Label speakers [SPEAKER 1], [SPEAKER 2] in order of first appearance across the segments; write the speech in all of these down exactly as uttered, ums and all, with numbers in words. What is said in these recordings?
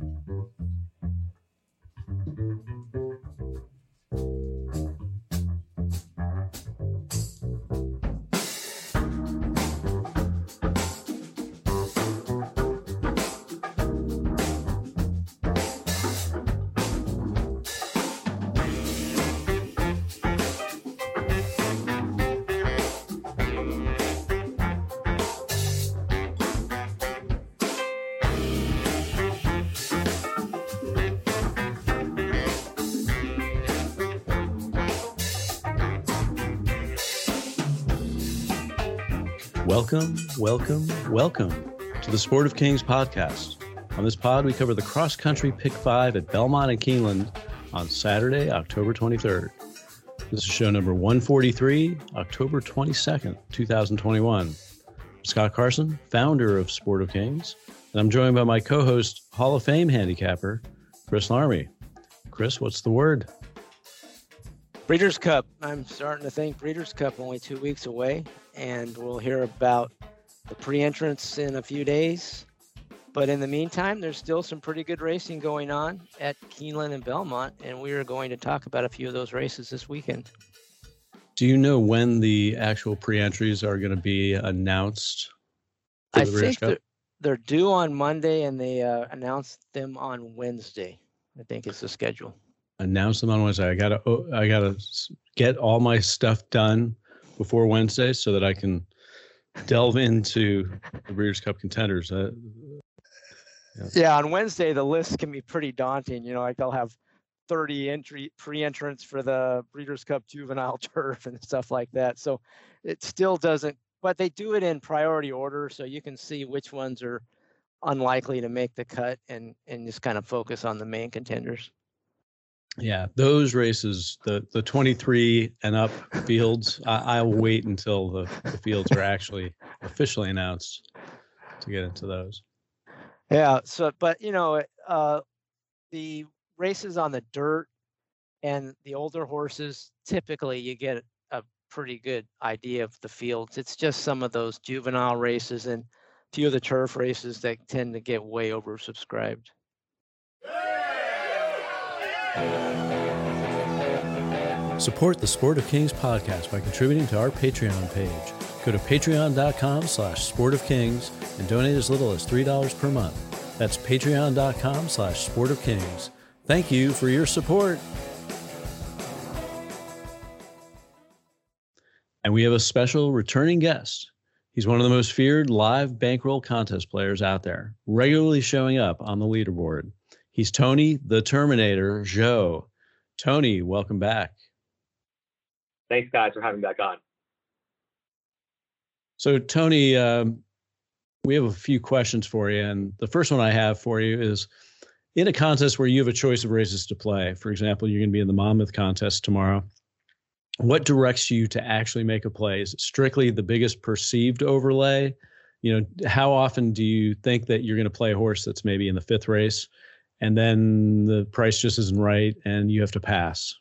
[SPEAKER 1] Welcome, welcome, welcome to the Sport of Kings podcast. On this pod, we cover the cross-country Pick Five at Belmont and Keeneland on Saturday, October twenty-third. This is show number one forty-three, October twenty-second, twenty twenty-one. I'm Scott Carson, founder of Sport of Kings, and I'm joined by my co-host, Hall of Fame handicapper, Chris Larmy. Chris, what's the word?
[SPEAKER 2] Breeders' Cup. I'm starting to think Breeders' Cup only two weeks away, and we'll hear about the pre-entrance in a few days. But in the meantime, there's still some pretty good racing going on at Keeneland and Belmont, and we are going to talk about a few of those races this weekend.
[SPEAKER 1] Do you know when the actual pre-entries are going to be announced?
[SPEAKER 2] I think they're, they're due on Monday, and they uh, announced them on Wednesday. I think it's the schedule. Announce
[SPEAKER 1] them on Wednesday. I gotta, oh, I gotta get all my stuff done before Wednesday so that I can delve into the Breeders' Cup contenders. Uh,
[SPEAKER 2] yeah. yeah, on Wednesday the list can be pretty daunting. You know, like I'll have thirty entry pre-entrants for the Breeders' Cup Juvenile Turf and stuff like that. So it still doesn't, but they do it in priority order, so you can see which ones are unlikely to make the cut and and just kind of focus on the main contenders.
[SPEAKER 1] Yeah, those races, the the twenty-three and up fields, I, I'll wait until the, the fields are actually officially announced to get into those.
[SPEAKER 2] Yeah, so, but, you know, uh, the races on the dirt and the older horses, typically you get a pretty good idea of the fields. It's just some of those juvenile races and a few of the turf races that tend to get way oversubscribed.
[SPEAKER 1] Support the Sport of Kings podcast by contributing to our Patreon page. Go to patreon.com slash Sport of Kings and donate as little as three dollars per month. That's patreon.com slash Sport of Kings. Thank you for your support. And we have a special returning guest. He's one of the most feared live bankroll contest players out there, regularly showing up on the leaderboard. He's Tony the Terminator Zhou. Tony, welcome back.
[SPEAKER 3] Thanks, guys, for having me back on.
[SPEAKER 1] So, Tony, um, we have a few questions for you. And the first one I have for you is, in a contest where you have a choice of races to play, for example, you're going to be in the Monmouth contest tomorrow, what directs you to actually make a play? Is it strictly the biggest perceived overlay? You know, how often do you think that you're going to play a horse that's maybe in the fifth race, and then the price just isn't right and you have to pass?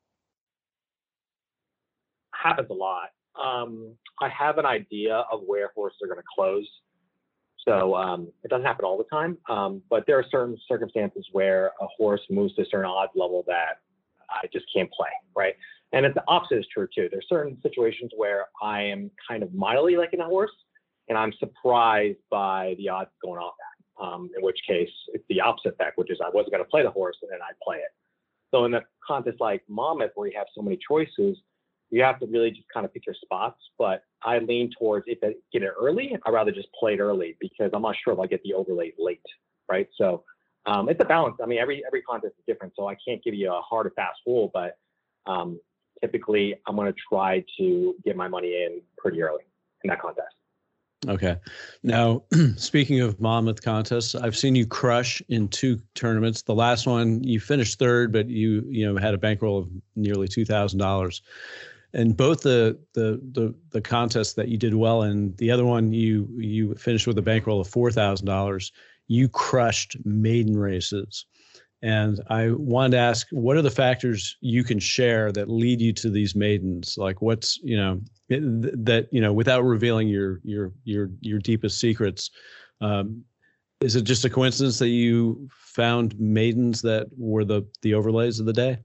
[SPEAKER 3] Happens a lot. Um, I have an idea of where horses are going to close. So um, it doesn't happen all the time, um, but there are certain circumstances where a horse moves to a certain odds level that I just can't play, right? And it's, the opposite is true too. There's certain situations where I am kind of mildly liking a horse and I'm surprised by the odds going off that. Um, in which case it's the opposite effect, which is I wasn't going to play the horse and then I play it. So in a contest like Monmouth, where you have so many choices, you have to really just kind of pick your spots. But I lean towards, if I get it early, I'd rather just play it early because I'm not sure if I get the overlay late, right? So um, it's a balance. I mean, every every contest is different, so I can't give you a hard or fast rule, but um, typically I'm going to try to get my money in pretty early in that contest.
[SPEAKER 1] Okay. Now, speaking of Monmouth contests, I've seen you crush in two tournaments. The last one, you finished third, but you you know had a bankroll of nearly two thousand dollars. And both the the the the contests that you did well in, the other one you you finished with a bankroll of four thousand dollars. You crushed maiden races. And I wanted to ask, what are the factors you can share that lead you to these maidens? Like what's, you know, that, you know, without revealing your, your, your, your deepest secrets, um, Is it just a coincidence that you found maidens that were the the overlays of the day?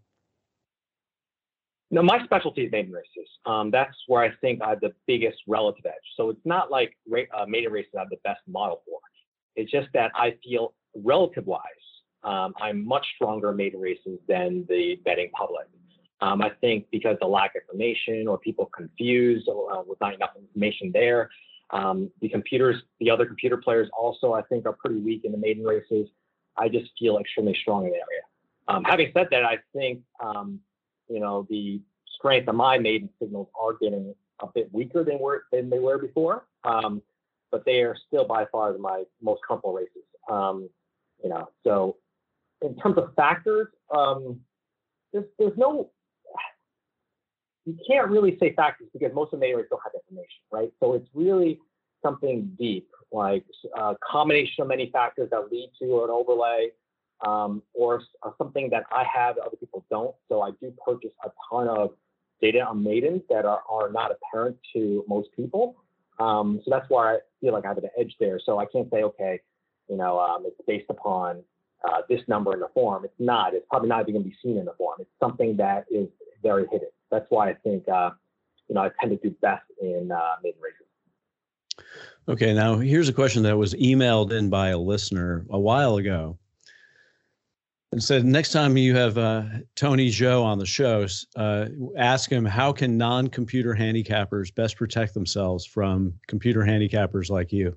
[SPEAKER 3] No, my specialty is maiden races. Um, that's where I think I have the biggest relative edge. So it's not like ra- uh, maiden races I have the best model for. It's just that I feel relative-wise, um, I'm much stronger in maiden races than the betting public. Um, I think because the lack of information or people confused uh, with not enough information there. Um, the computers, the other computer players also, I think, are pretty weak in the maiden races. I just feel extremely strong in the area. Um, having said that, I think um, you know, the strength of my maiden signals are getting a bit weaker than were than they were before, um, but they are still by far my most comfortable races. Um, you know, so in terms of factors, um, there's there's no, you can't really say factors because most of the maiden races don't have information, right? So it's really something deep, like a combination of many factors that lead to an overlay. Um, or uh, something that I have that other people don't. So I do purchase a ton of data on maidens that are, are not apparent to most people. Um, so that's why I feel like I have an edge there. So I can't say, okay, you know, um, it's based upon uh, this number in the form. It's not. It's probably not even going to be seen in the form. It's something that is very hidden. That's why I think, uh, you know, I tend to do best in uh, maiden races.
[SPEAKER 1] Okay, now here's a question that was emailed in by a listener a while ago. And said, next time you have uh, Tony Zhou on the show, uh, ask him how can non-computer handicappers best protect themselves from computer handicappers like you?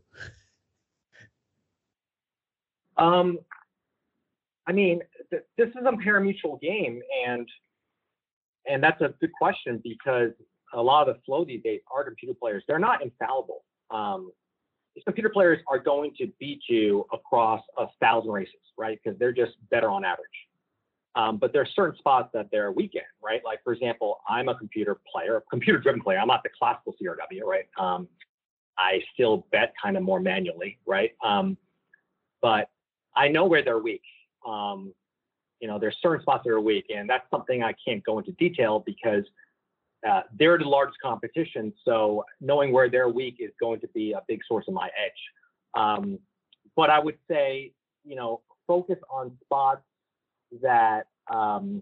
[SPEAKER 3] Um, I mean, th- this is a pari-mutuel game, and and that's a good question because a lot of the flow these days are computer players. They're not infallible. Um, these computer players are going to beat you across a thousand races, right? Because they're just better on average. Um, but there are certain spots that they're weak in, right? Like, for example, I'm a computer player, computer-driven player. I'm not the classical C R W, right? Um, I still bet kind of more manually, right? Um, but I know where they're weak. Um, you know, there's certain spots that are weak, and that's something I can't go into detail because uh, they're the largest competition. So knowing where they're weak is going to be a big source of my edge. Um, but I would say, you know, focus on spots that um,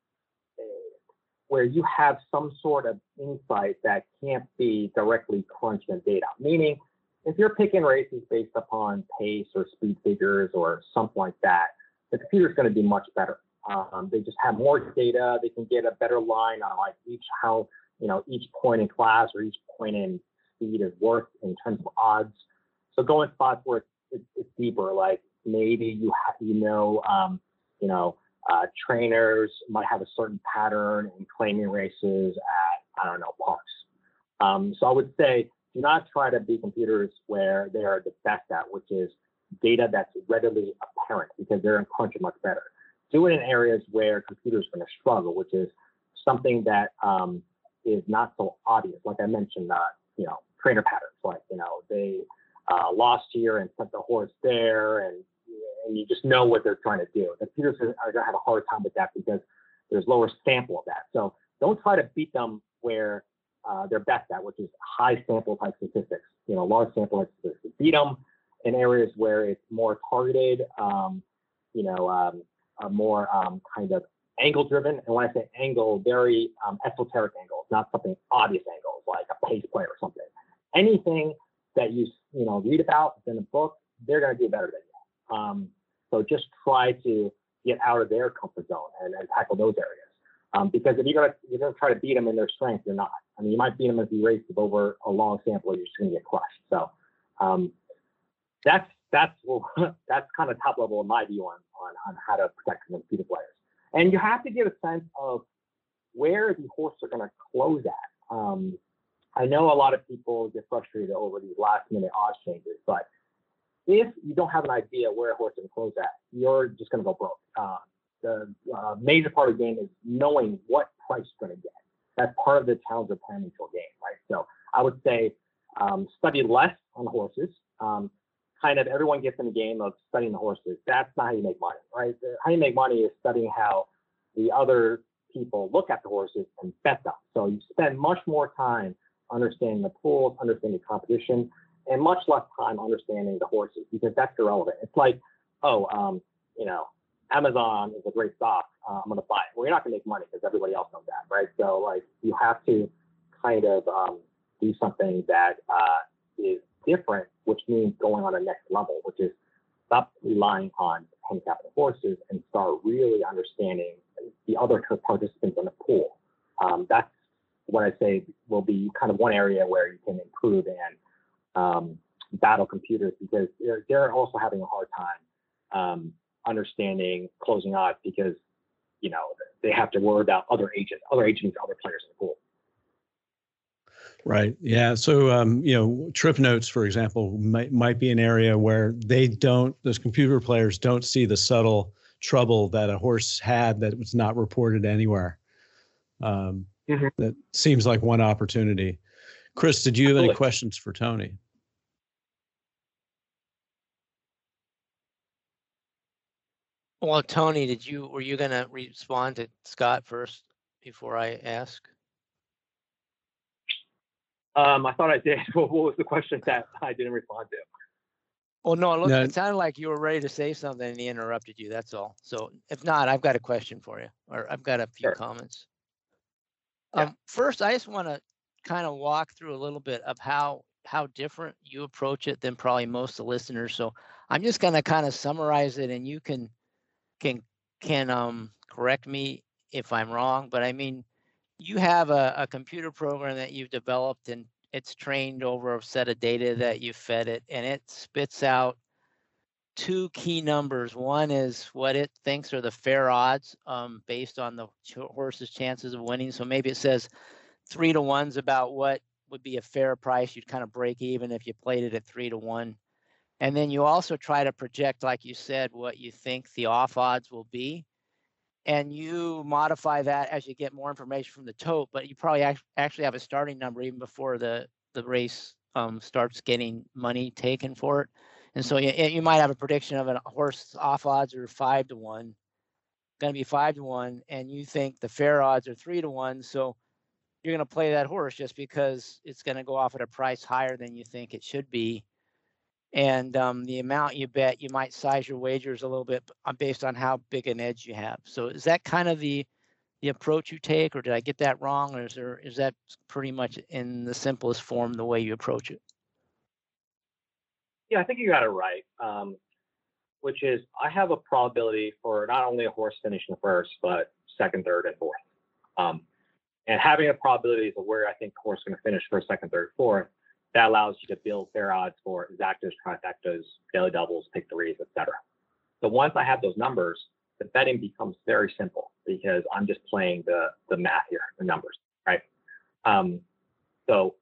[SPEAKER 3] where you have some sort of insight that can't be directly crunched in data. Meaning, if you're picking races based upon pace or speed figures or something like that, the computer's going to be much better. Um, they just have more data. They can get a better line on like each how you know each point in class or each point in speed is worth in terms of odds. So go in spots where it's, it's deeper, like maybe you ha- you know um, you know uh, trainers might have a certain pattern in claiming races at I don't know parks. Um, so I would say do not try to be computers where they are the best at, which is data that's readily apparent because they're in crunch much better. Do it in areas where computers are going to struggle, which is something that um, is not so obvious. Like I mentioned, uh, you know, trainer patterns, like, you know, they uh, lost here and sent the horse there, and, and you just know what they're trying to do. The computers are going to have a hard time with that because there's lower sample of that. So don't try to beat them where uh, they're best at, which is high sample type statistics, you know, large sample type statistics. Beat them in areas where it's more targeted, um, you know, um, uh, more um, kind of angle driven. And when I say angle, very um, esoteric angles, not something obvious angles like a pace play or something. Anything that you, you know, read about in a book, they're going to do better than you. Um, so just try to get out of their comfort zone and, and tackle those areas. Um, because if you're going to you're gonna try to beat them in their strength, you're not. I mean, you might beat them if you race over a long sample, you're just going to get crushed. So um, that's that's well, that's kind of top level in my view on, on on how to protect the computer players. And you have to get a sense of where the horses are going to close at. Um, I know a lot of people get frustrated over these last minute odds changes, but if you don't have an idea where a horse is going to close at, you're just going to go broke. Uh, the uh, major part of the game is knowing what price you're going to get. That's part of the challenge of pari-mutuel game, right? So I would say um, study less on horses. Um, kind of everyone gets in the game of studying the horses. That's not how you make money, right? How you make money is studying how the other people look at the horses and bet them. So you spend much more time understanding the pools, understanding the competition, and much less time understanding the horses because that's irrelevant. It's like, oh, um, you know, Amazon is a great stock. Uh, I'm going to buy it. Well, you're not going to make money because everybody else knows that, right? So like you have to kind of um, do something that uh, is different, which means going on a next level, which is stop relying on handicapped horses and start really understanding the other participants in the pool. Um, that's what I say will be kind of one area where you can improve and um, battle computers because they're, they're also having a hard time um, understanding closing odds because, you know, they have to worry about other agents, other agents, other players in the pool.
[SPEAKER 1] Right. Yeah. So, um, you know, trip notes, for example, might might be an area where they don't, those computer players don't see the subtle trouble that a horse had that was not reported anywhere. Um, mm-hmm. That seems like one opportunity. Chris, did you have Absolutely. any questions for Tony?
[SPEAKER 4] Well, Tony, did you, were you going to respond to Scott first before I ask?
[SPEAKER 3] Um, I thought I did. What was the question that I didn't respond to?
[SPEAKER 4] Well, no, it, looked, no. It sounded like you were ready to say something and he interrupted you. That's all. So if not, I've got a question for you, or I've got a few sure. comments. Yeah. Um, first, I just want to kind of walk through a little bit of how how different you approach it than probably most of the listeners. So I'm just going to kind of summarize it, and you can can can um correct me if I'm wrong. But I mean, you have a, a computer program that you've developed and it's trained over a set of data that you fed it, and it spits out two key numbers. One is what it thinks are the fair odds um, based on the horse's chances of winning. So maybe it says three to one's about what would be a fair price. You'd kind of break even if you played it at three to one. And then you also try to project, like you said, what you think the off odds will be. And you modify that as you get more information from the tote, but you probably actually have a starting number even before the, the race um, starts getting money taken for it. And so you, you might have a prediction of a horse off odds are five to one, going to be five to one, and you think the fair odds are three to one. So you're going to play that horse just because it's going to go off at a price higher than you think it should be. And um, the amount you bet, you might size your wagers a little bit based on how big an edge you have. So is that kind of the the approach you take, or did I get that wrong, or is there is that pretty much in the simplest form the way you approach it?
[SPEAKER 3] Yeah, I think you got it right. Um, which is I have a probability for not only a horse finishing first, but second, third, and fourth. Um, and having a probability of where I think the horse is going to finish first, second, third, fourth. That allows you to build fair odds for exactas, trifectas, daily doubles, pick threes, et cetera. So once I have those numbers, the betting becomes very simple because I'm just playing the the math here, the numbers, right? Um, so,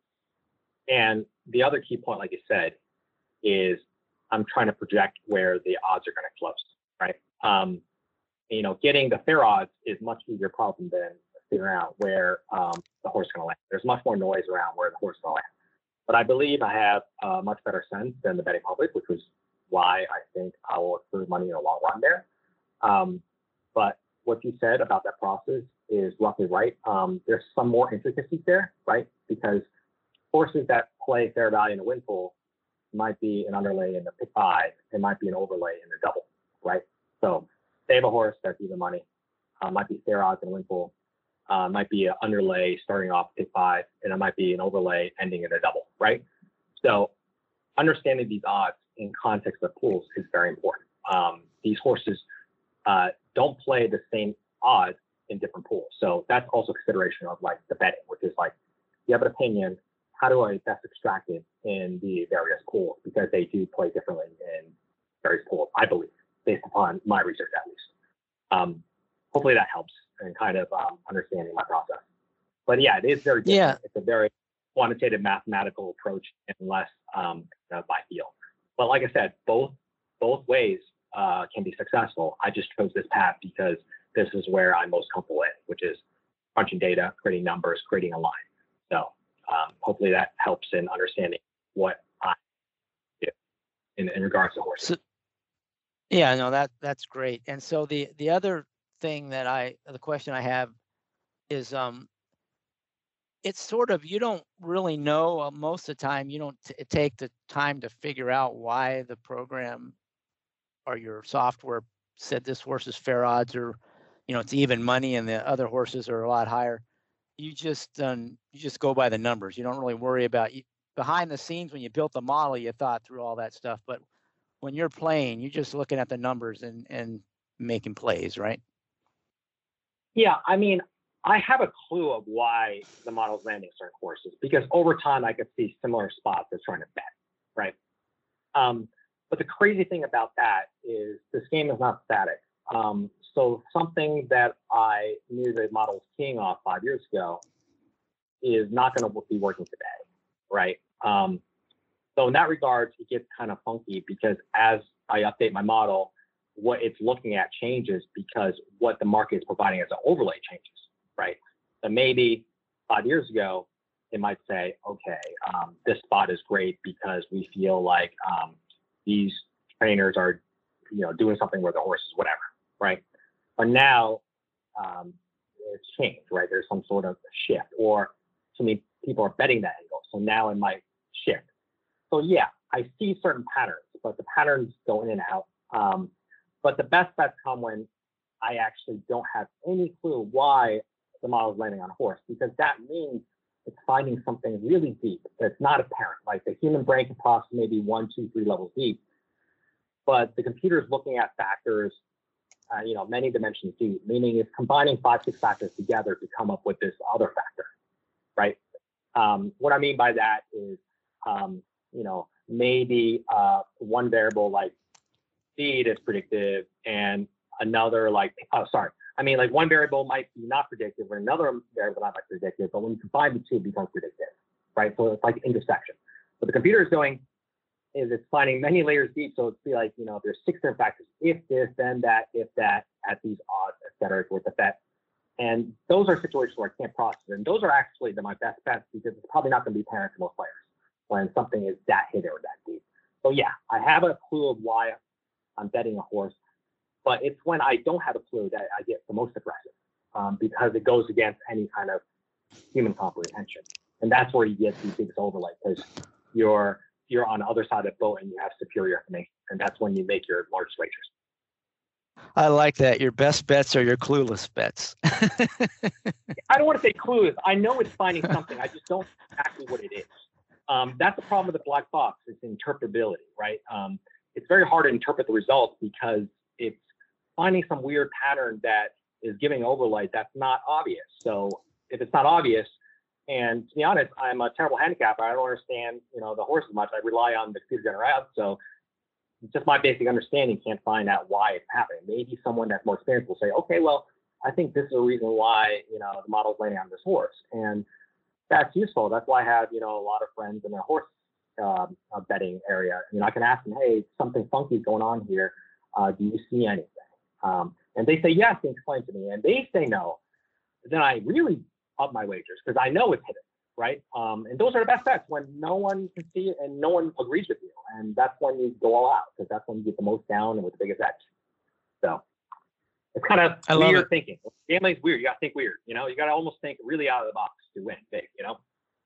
[SPEAKER 3] and the other key point, like you said, is I'm trying to project where the odds are going to close, right? Um, you know, getting the fair odds is much easier problem than figuring out where um, the horse is going to land. There's much more noise around where the horse is going to land. But I believe I have a much better sense than the betting public, which was why I think I will accrue money in the long run there. Um, but what you said about that process is roughly right. Um, there's some more intricacies there, right? Because horses that play fair value in the win pool might be an underlay in the pick five. It might be an overlay in the double, right? So they have a horse that's even money, uh, might be fair odds in the win pool. Uh, might be an underlay starting off pick five, and it might be an overlay ending in a double, right? So understanding these odds in context of pools is very important. Um, these horses uh, don't play the same odds in different pools. So that's also consideration of like the betting, which is like, you have an opinion, how do I best extract it in the various pools? Because they do play differently in various pools, I believe, based upon my research at least. Um, hopefully that helps and kind of um, understanding my process. But yeah, it is very different. Yeah. It's a very quantitative mathematical approach and less um, uh, by feel. But like I said, both both ways uh, can be successful. I just chose this path because this is where I'm most comfortable in, which is crunching data, creating numbers, creating a line. So um, hopefully that helps in understanding what I do in, in regards to horses.
[SPEAKER 4] So, yeah, no, that that's great. And so the the other thing that I, the question I have is, um, it's sort of, you don't really know uh, most of the time, you don't t- take the time to figure out why the program or your software said this horse is fair odds, or, you know, it's even money and the other horses are a lot higher. You just, um, you just go by the numbers. You don't really worry about you, behind the scenes. When you built the model, you thought through all that stuff, but when you're playing, you're just looking at the numbers and, and making plays, right?
[SPEAKER 3] Yeah, I mean, I have a clue of why the model's landing certain horses, because over time I could see similar spots as trying to bet, right? Um, but the crazy thing about that is this game is not static. Um, so something that I knew the model was keying off five years ago is not going to be working today, right? Um, so in that regard, it gets kind of funky, because as I update my model, what it's looking at changes because what the market is providing as an overlay changes, right? So maybe five years ago, it might say, okay, um, this spot is great because we feel like um, these trainers are, you know, doing something with the horses, whatever, right? But now um, it's changed, right? There's some sort of shift, or too many people are betting that angle, so now it might shift. So yeah, I see certain patterns, but the patterns go in and out. Um, but the best bets come when I actually don't have any clue why the model is landing on a horse, because that means it's finding something really deep that's not apparent. Like the human brain can process maybe one, two, three levels deep, but the computer is looking at factors, uh, you know, many dimensions deep, meaning it's combining five, six factors together to come up with this other factor, right? Um, what I mean by that is, um, you know, maybe uh, one variable like speed is predictive, and another like, oh, sorry. I mean, like one variable might be not predictive, or another variable might be predictive, but when you combine the two, it becomes predictive, right? So it's like intersection. What the computer is doing is it's finding many layers deep. So it's be like, you know, there's six different factors. If this, then that, if that, at these odds, et cetera, with the bet. And those are situations where I can't process it. And those are actually the, my best bets, because it's probably not going to be apparent to most players when something is that hidden or that deep. So yeah, I have a clue of why I'm betting a horse, but it's when I don't have a clue that I get the most aggressive, um, because it goes against any kind of human comprehension. And that's where you get these biggest overlay, because you're you're on the other side of the boat and you have superior information. And that's when you make your largest wagers.
[SPEAKER 4] I like that. Your best bets are your clueless bets.
[SPEAKER 3] I don't want to say clueless. I know it's finding something. I just don't know exactly what it is. Um, that's the problem with the black box. It's interpretability, right? Um, it's very hard to interpret the results because it's finding some weird pattern that is giving overlay that's not obvious. So if it's not obvious, and to be honest, I'm a terrible handicapper. I don't understand, you know, the horse as much. I rely on the computer generated out. So just my basic understanding can't find out why it's happening. Maybe someone that's more experienced will say, okay, well, I think this is a reason why, you know, the model's landing on this horse. And that's useful. That's why I have, you know, a lot of friends in the horse um, uh, betting area. You know, I can ask them, hey, something funky is going on here. Uh, do you see anything? Um, and they say, yes, they explain to me. And they say no. Then I really up my wagers because I know it's hidden, right? Um, and those are the best bets when no one can see it and no one agrees with you. And that's when you go all out, because that's when you get the most down and with the biggest edge. So it's kind of
[SPEAKER 4] I
[SPEAKER 3] weird
[SPEAKER 4] love it.
[SPEAKER 3] thinking. Gambling's weird. You got to think weird. You know, you got to almost think really out of the box to win big, you know?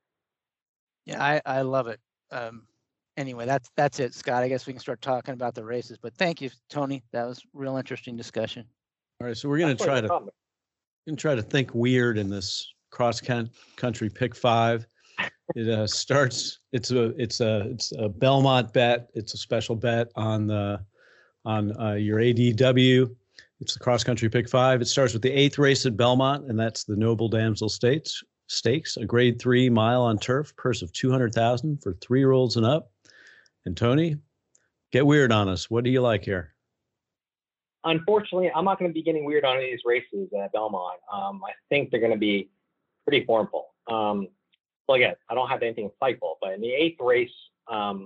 [SPEAKER 4] Yeah, I, I love it. Um, anyway, that's that's it, Scott. I guess we can start talking about the races. But thank you, Tony. That was real interesting discussion.
[SPEAKER 1] All right, so we're going to try to going to try to think weird in this cross country pick five. It uh, starts. It's a it's a it's a Belmont bet. It's a special bet on the on uh, your A D W. It's the cross country pick five. It starts with the eighth race at Belmont, and that's the Noble Damsel Stakes. Stakes, a grade three mile on turf, purse of two hundred thousand for three-year-olds and up. And Tony, get weird on us. What do you like here?
[SPEAKER 3] Unfortunately, I'm not going to be getting weird on any of these races at Belmont. Um, I think they're going to be pretty formful. Um, well, again, I don't have anything insightful, but in the eighth race, um,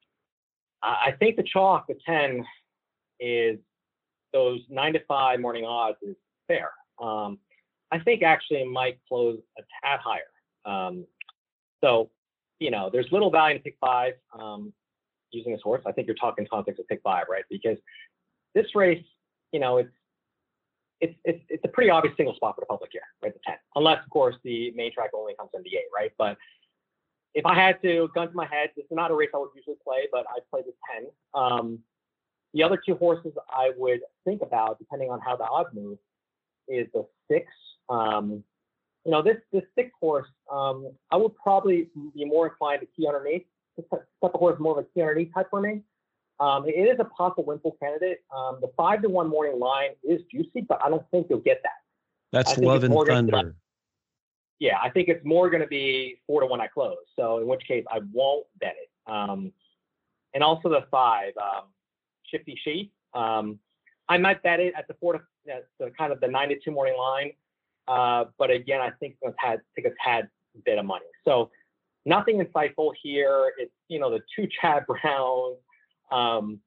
[SPEAKER 3] I, I think the chalk, the ten, is those nine to five morning odds is fair. Um, I think actually it might close a tad higher. Um, so, you know, there's little value to pick five um, using this horse. I think you're talking context of pick five, right? Because this race, you know, it's it's, it's, it's a pretty obvious single spot for the public here, right? The ten, unless of course the main track only comes in the eight, right? But if I had to, gun to my head, this is not a race I would usually play, but I play the ten. Um, the other two horses I would think about, depending on how the odds move, is the six. Um, you know, this this six horse, um, I would probably be more inclined to key underneath. This type of horse is more of a key underneath type for me. Um, it is a possible win pool candidate. Um, the five to one morning line is juicy, but I don't think you'll get that.
[SPEAKER 1] That's Love and Thunder.
[SPEAKER 3] Yeah, I think it's more going to be four to one at close. So in which case I won't bet it. Um, and also the five, um, Shifty She. Um, I might bet it at the four to uh, the kind of the nine to two morning line. Uh, but again, I think it's had take a tad bit of money. So nothing insightful here. It's, you know, the two Chad Browns. Um,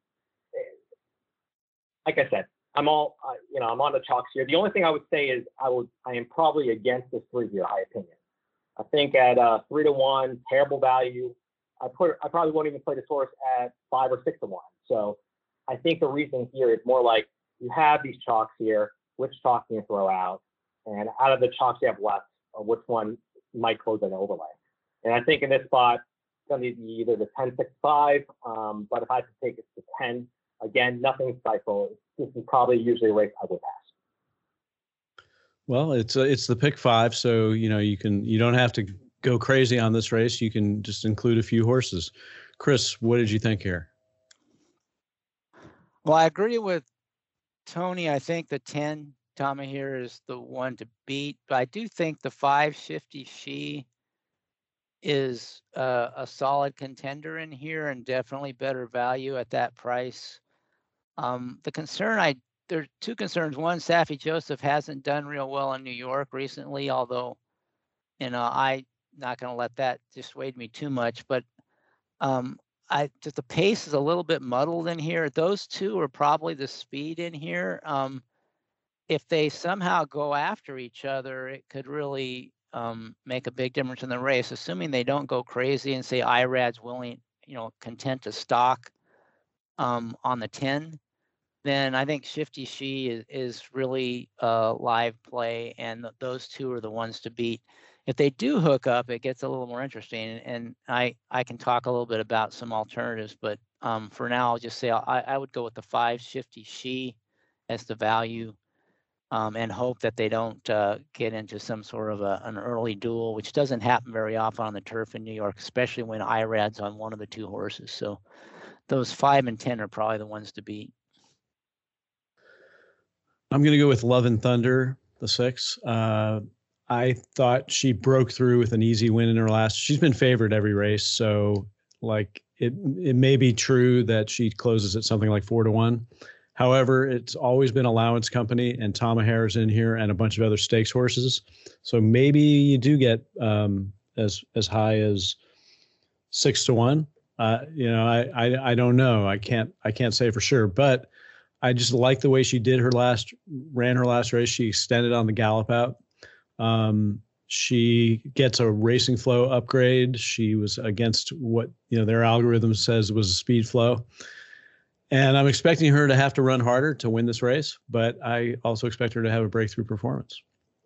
[SPEAKER 3] like I said, I'm all, uh, you know, I'm on the chalks here. The only thing I would say is I would, I am probably against this three here, high opinion. I think at uh, three to one, terrible value. I put, I probably won't even play this horse at five or six to one. So I think the reason here is more like you have these chalks here. Which chalk can you throw out? And out of the chalks you have left, uh, which one might close an overlay? And I think in this spot, it's going to be either the ten six five, um, but if I had to take it to ten, again, nothing insightful. This is probably usually a race I would pass.
[SPEAKER 1] Well, it's uh, it's the pick five, so you know you can you don't have to go crazy on this race. You can just include a few horses. Chris, what did you think here?
[SPEAKER 4] Well, I agree with Tony. I think the ten Tommy here is the one to beat, but I do think the five Shifty She is uh, a solid contender in here and definitely better value at that price. Um, the concern I there are two concerns. One, Saffie Joseph hasn't done real well in New York recently, although, you know, I'm not going to let that dissuade me too much. But um, I just the pace is a little bit muddled in here. Those two are probably the speed in here. Um, if they somehow go after each other, it could really um, make a big difference in the race, assuming they don't go crazy and say I R A D's willing, you know, content to stock um, on the ten. Then I think Shifty She is, is really a live play, and th- those two are the ones to beat. If they do hook up, it gets a little more interesting, and I, I can talk a little bit about some alternatives, but um, for now, I'll just say I, I would go with the five Shifty She as the value, um, and hope that they don't uh, get into some sort of a, an early duel, which doesn't happen very often on the turf in New York, especially when I R A D's on one of the two horses. So those five and ten are probably the ones to beat.
[SPEAKER 1] I'm going to go with Love and Thunder, the six. Uh, I thought she broke through with an easy win in her last. She's been favored every race, so like it, it may be true that she closes at something like four to one. However, it's always been allowance company, and Tom O'Hara's in here, and a bunch of other stakes horses. So maybe you do get um, as as high as six to one. Uh, you know, I, I I don't know. I can't I can't say for sure, but I just like the way she did her last, ran her last race. She extended on the gallop out. Um, she gets a racing flow upgrade. She was against what, you know, their algorithm says was a speed flow. And I'm expecting her to have to run harder to win this race, but I also expect her to have a breakthrough performance.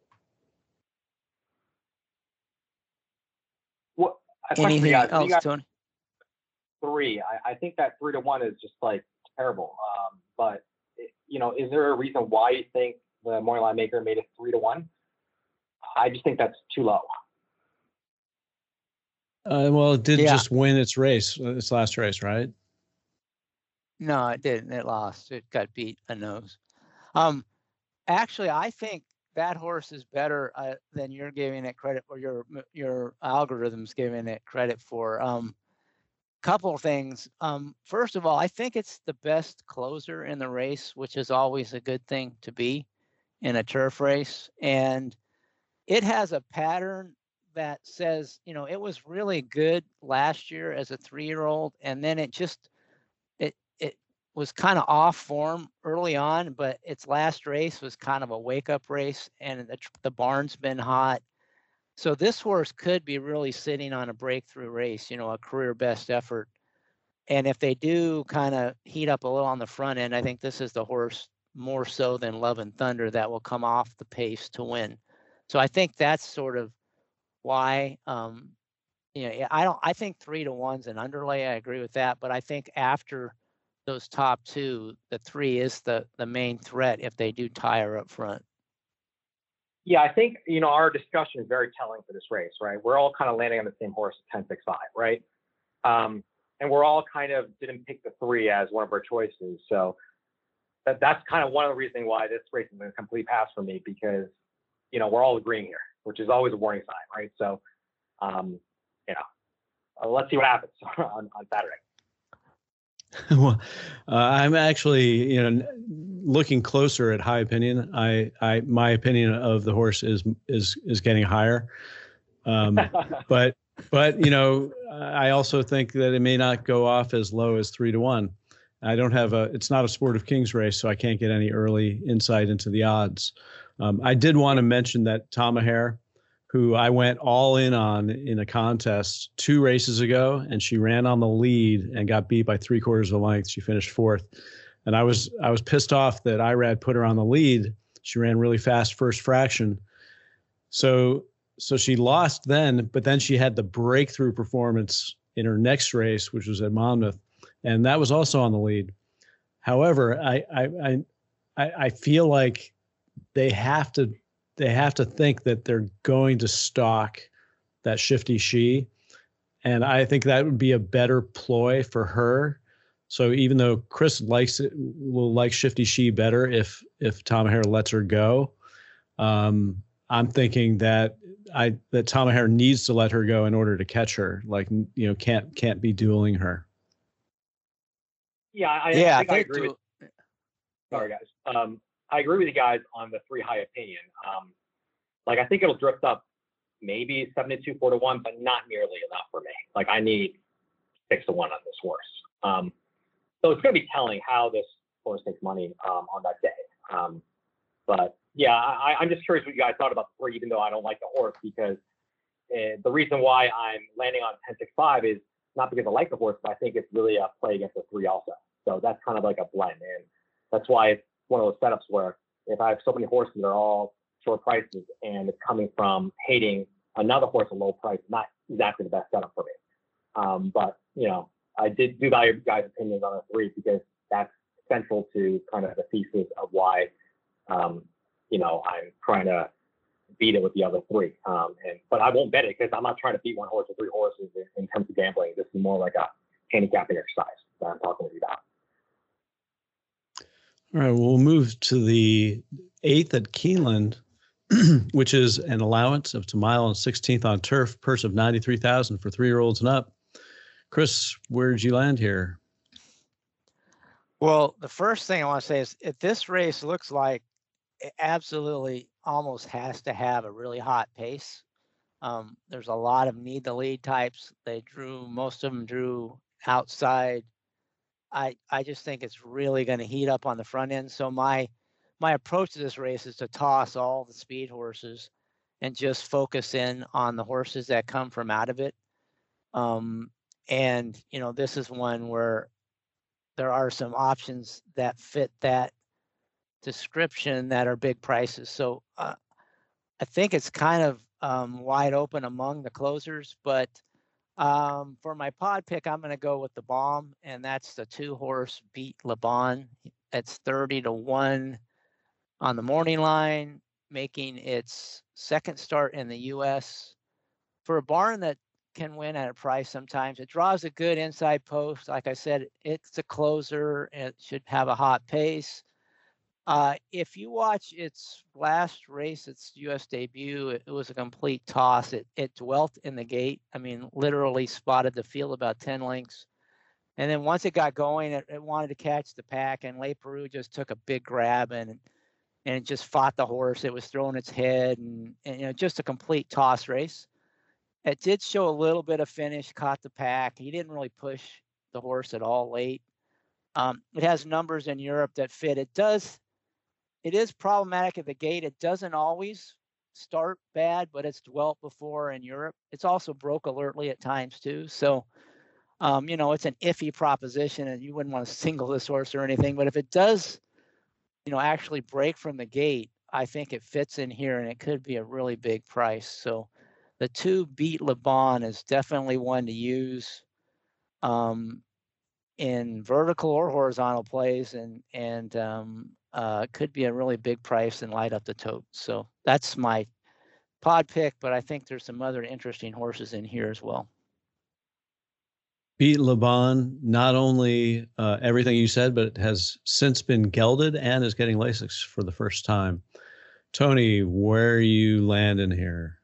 [SPEAKER 3] Well,
[SPEAKER 4] anything else, Tony?
[SPEAKER 3] Three. I, I think that three to one is just like terrible. Um, but you know, is there a reason why you think the morning line maker made it three to one? I just think that's too low.
[SPEAKER 1] Uh, well, it did yeah. just win its race, its last race, right?
[SPEAKER 4] No, it didn't. It lost. It got beat a nose. Um, actually, I think that horse is better uh, than you're giving it credit, or your your algorithm's giving it credit for. Um, couple of things. Um, first of all, I think it's the best closer in the race, which is always a good thing to be in a turf race. And it has a pattern that says, you know, it was really good last year as a three-year-old, and then it just it it was kind of off form early on, but its last race was kind of a wake-up race, and the, the barn's been hot. So this horse could be really sitting on a breakthrough race, you know, a career best effort. And if they do kind of heat up a little on the front end, I think this is the horse more so than Love and Thunder that will come off the pace to win. So I think that's sort of why, um, you know, I don't, I think three to one's an underlay. I agree with that. But I think after those top two, the three is the, the main threat if they do tire up front.
[SPEAKER 3] Yeah, I think, you know, our discussion is very telling for this race, right? We're all kind of landing on the same horse, ten six five, right? Um, and we're all kind of didn't pick the three as one of our choices. So that, that's kind of one of the reasons why this race is a complete pass for me, because, you know, we're all agreeing here, which is always a warning sign, right? So, um, you know, uh, let's see what happens on, on Saturday.
[SPEAKER 1] Well, uh, I'm actually, you know, looking closer at High Opinion. I, I, my opinion of the horse is is is getting higher, um, but but you know, I also think that it may not go off as low as three to one. I don't have a. It's not a Sport of Kings race, so I can't get any early insight into the odds. Um, I did want to mention that Tom O'Hare, who I went all in on in a contest two races ago, and she ran on the lead and got beat by three quarters of a length. She finished fourth. And I was I was pissed off that Irad put her on the lead. She ran really fast first fraction. So so she lost then, but then she had the breakthrough performance in her next race, which was at Monmouth, and that was also on the lead. However, I I I I feel like they have to they have to think that they're going to stalk that Shifty She. And I think that would be a better ploy for her. So even though Chris likes it, will like Shifty She better if, if Tom O'Hare lets her go. Um, I'm thinking that I, that Tom O'Hare needs to let her go in order to catch her. Like, you know, can't, can't be dueling her.
[SPEAKER 3] Yeah. I,
[SPEAKER 4] yeah,
[SPEAKER 3] I think I,
[SPEAKER 4] I
[SPEAKER 3] agree
[SPEAKER 4] do.
[SPEAKER 3] with, sorry guys. Um, I agree with you guys on the three High Opinion. Um, like, I think it'll drift up maybe seventy-two, four to one, but not nearly enough for me. Like, I need six to one on this horse. Um, so it's going to be telling how this horse makes money um, on that day. Um, but yeah, I, I'm just curious what you guys thought about the three, even though I don't like the horse, because uh, the reason why I'm landing on ten six five is not because I like the horse, but I think it's really a play against the three also. So that's kind of like a blend. And that's why it's one of those setups where if I have so many horses that are all short prices and it's coming from hating another horse at low price, not exactly the best setup for me. Um, but, you know, I did do value you guys' opinions on the three because that's central to kind of the thesis of why, um, you know, I'm trying to beat it with the other three. Um, and but I won't bet it because I'm not trying to beat one horse or three horses in, in terms of gambling. This is more like a handicapping exercise that I'm talking to you about.
[SPEAKER 1] All right, we'll move to the eighth at Keeneland, which is an allowance of to mile and sixteenth on turf, purse of ninety-three thousand for three-year-olds and up. Chris, where did you land here?
[SPEAKER 4] Well, the first thing I want to say is if this race looks like it absolutely almost has to have a really hot pace. Um, there's a lot of need the lead types. They drew, most of them drew outside. I, I just think it's really going to heat up on the front end. So my my approach to this race is to toss all the speed horses and just focus in on the horses that come from out of it. Um, and, you know, this is one where there are some options that fit that description that are big prices. So uh, I think it's kind of um, wide open among the closers, but um, for my pod pick, I'm going to go with the Bomb, and that's the two horse Beat Le Bon. It's thirty to one on the morning line, making its second start in the U S for a barn that can win at a price sometimes. It draws a good inside post. Like I said, it's a closer. It should have a hot pace. Uh, if you watch its last race, its U S debut, it, it was a complete toss. It it dwelt in the gate. I mean, literally spotted the field about ten lengths. And then once it got going, it, it wanted to catch the pack, and Le Peru just took a big grab and and it just fought the horse. It was throwing its head, and, and you know, just a complete toss race. It did show a little bit of finish, caught the pack. He didn't really push the horse at all late. Um, it has numbers in Europe that fit. It does. It is problematic at the gate. It doesn't always start bad, but it's dwelt before in Europe. It's also broke alertly at times too. So, um, you know, it's an iffy proposition, and you wouldn't want to single this horse or anything. But if it does you know, actually break from the gate, I think it fits in here and it could be a really big price. So the two Beat Le Bon is definitely one to use um, in vertical or horizontal plays, and and um, uh, could be a really big price and light up the tote. So that's my pod pick, but I think there's some other interesting horses in here as well.
[SPEAKER 1] Beat Le Bon, not only uh, everything you said, but has since been gelded and is getting Lasix for the first time. Tony, where you land in here?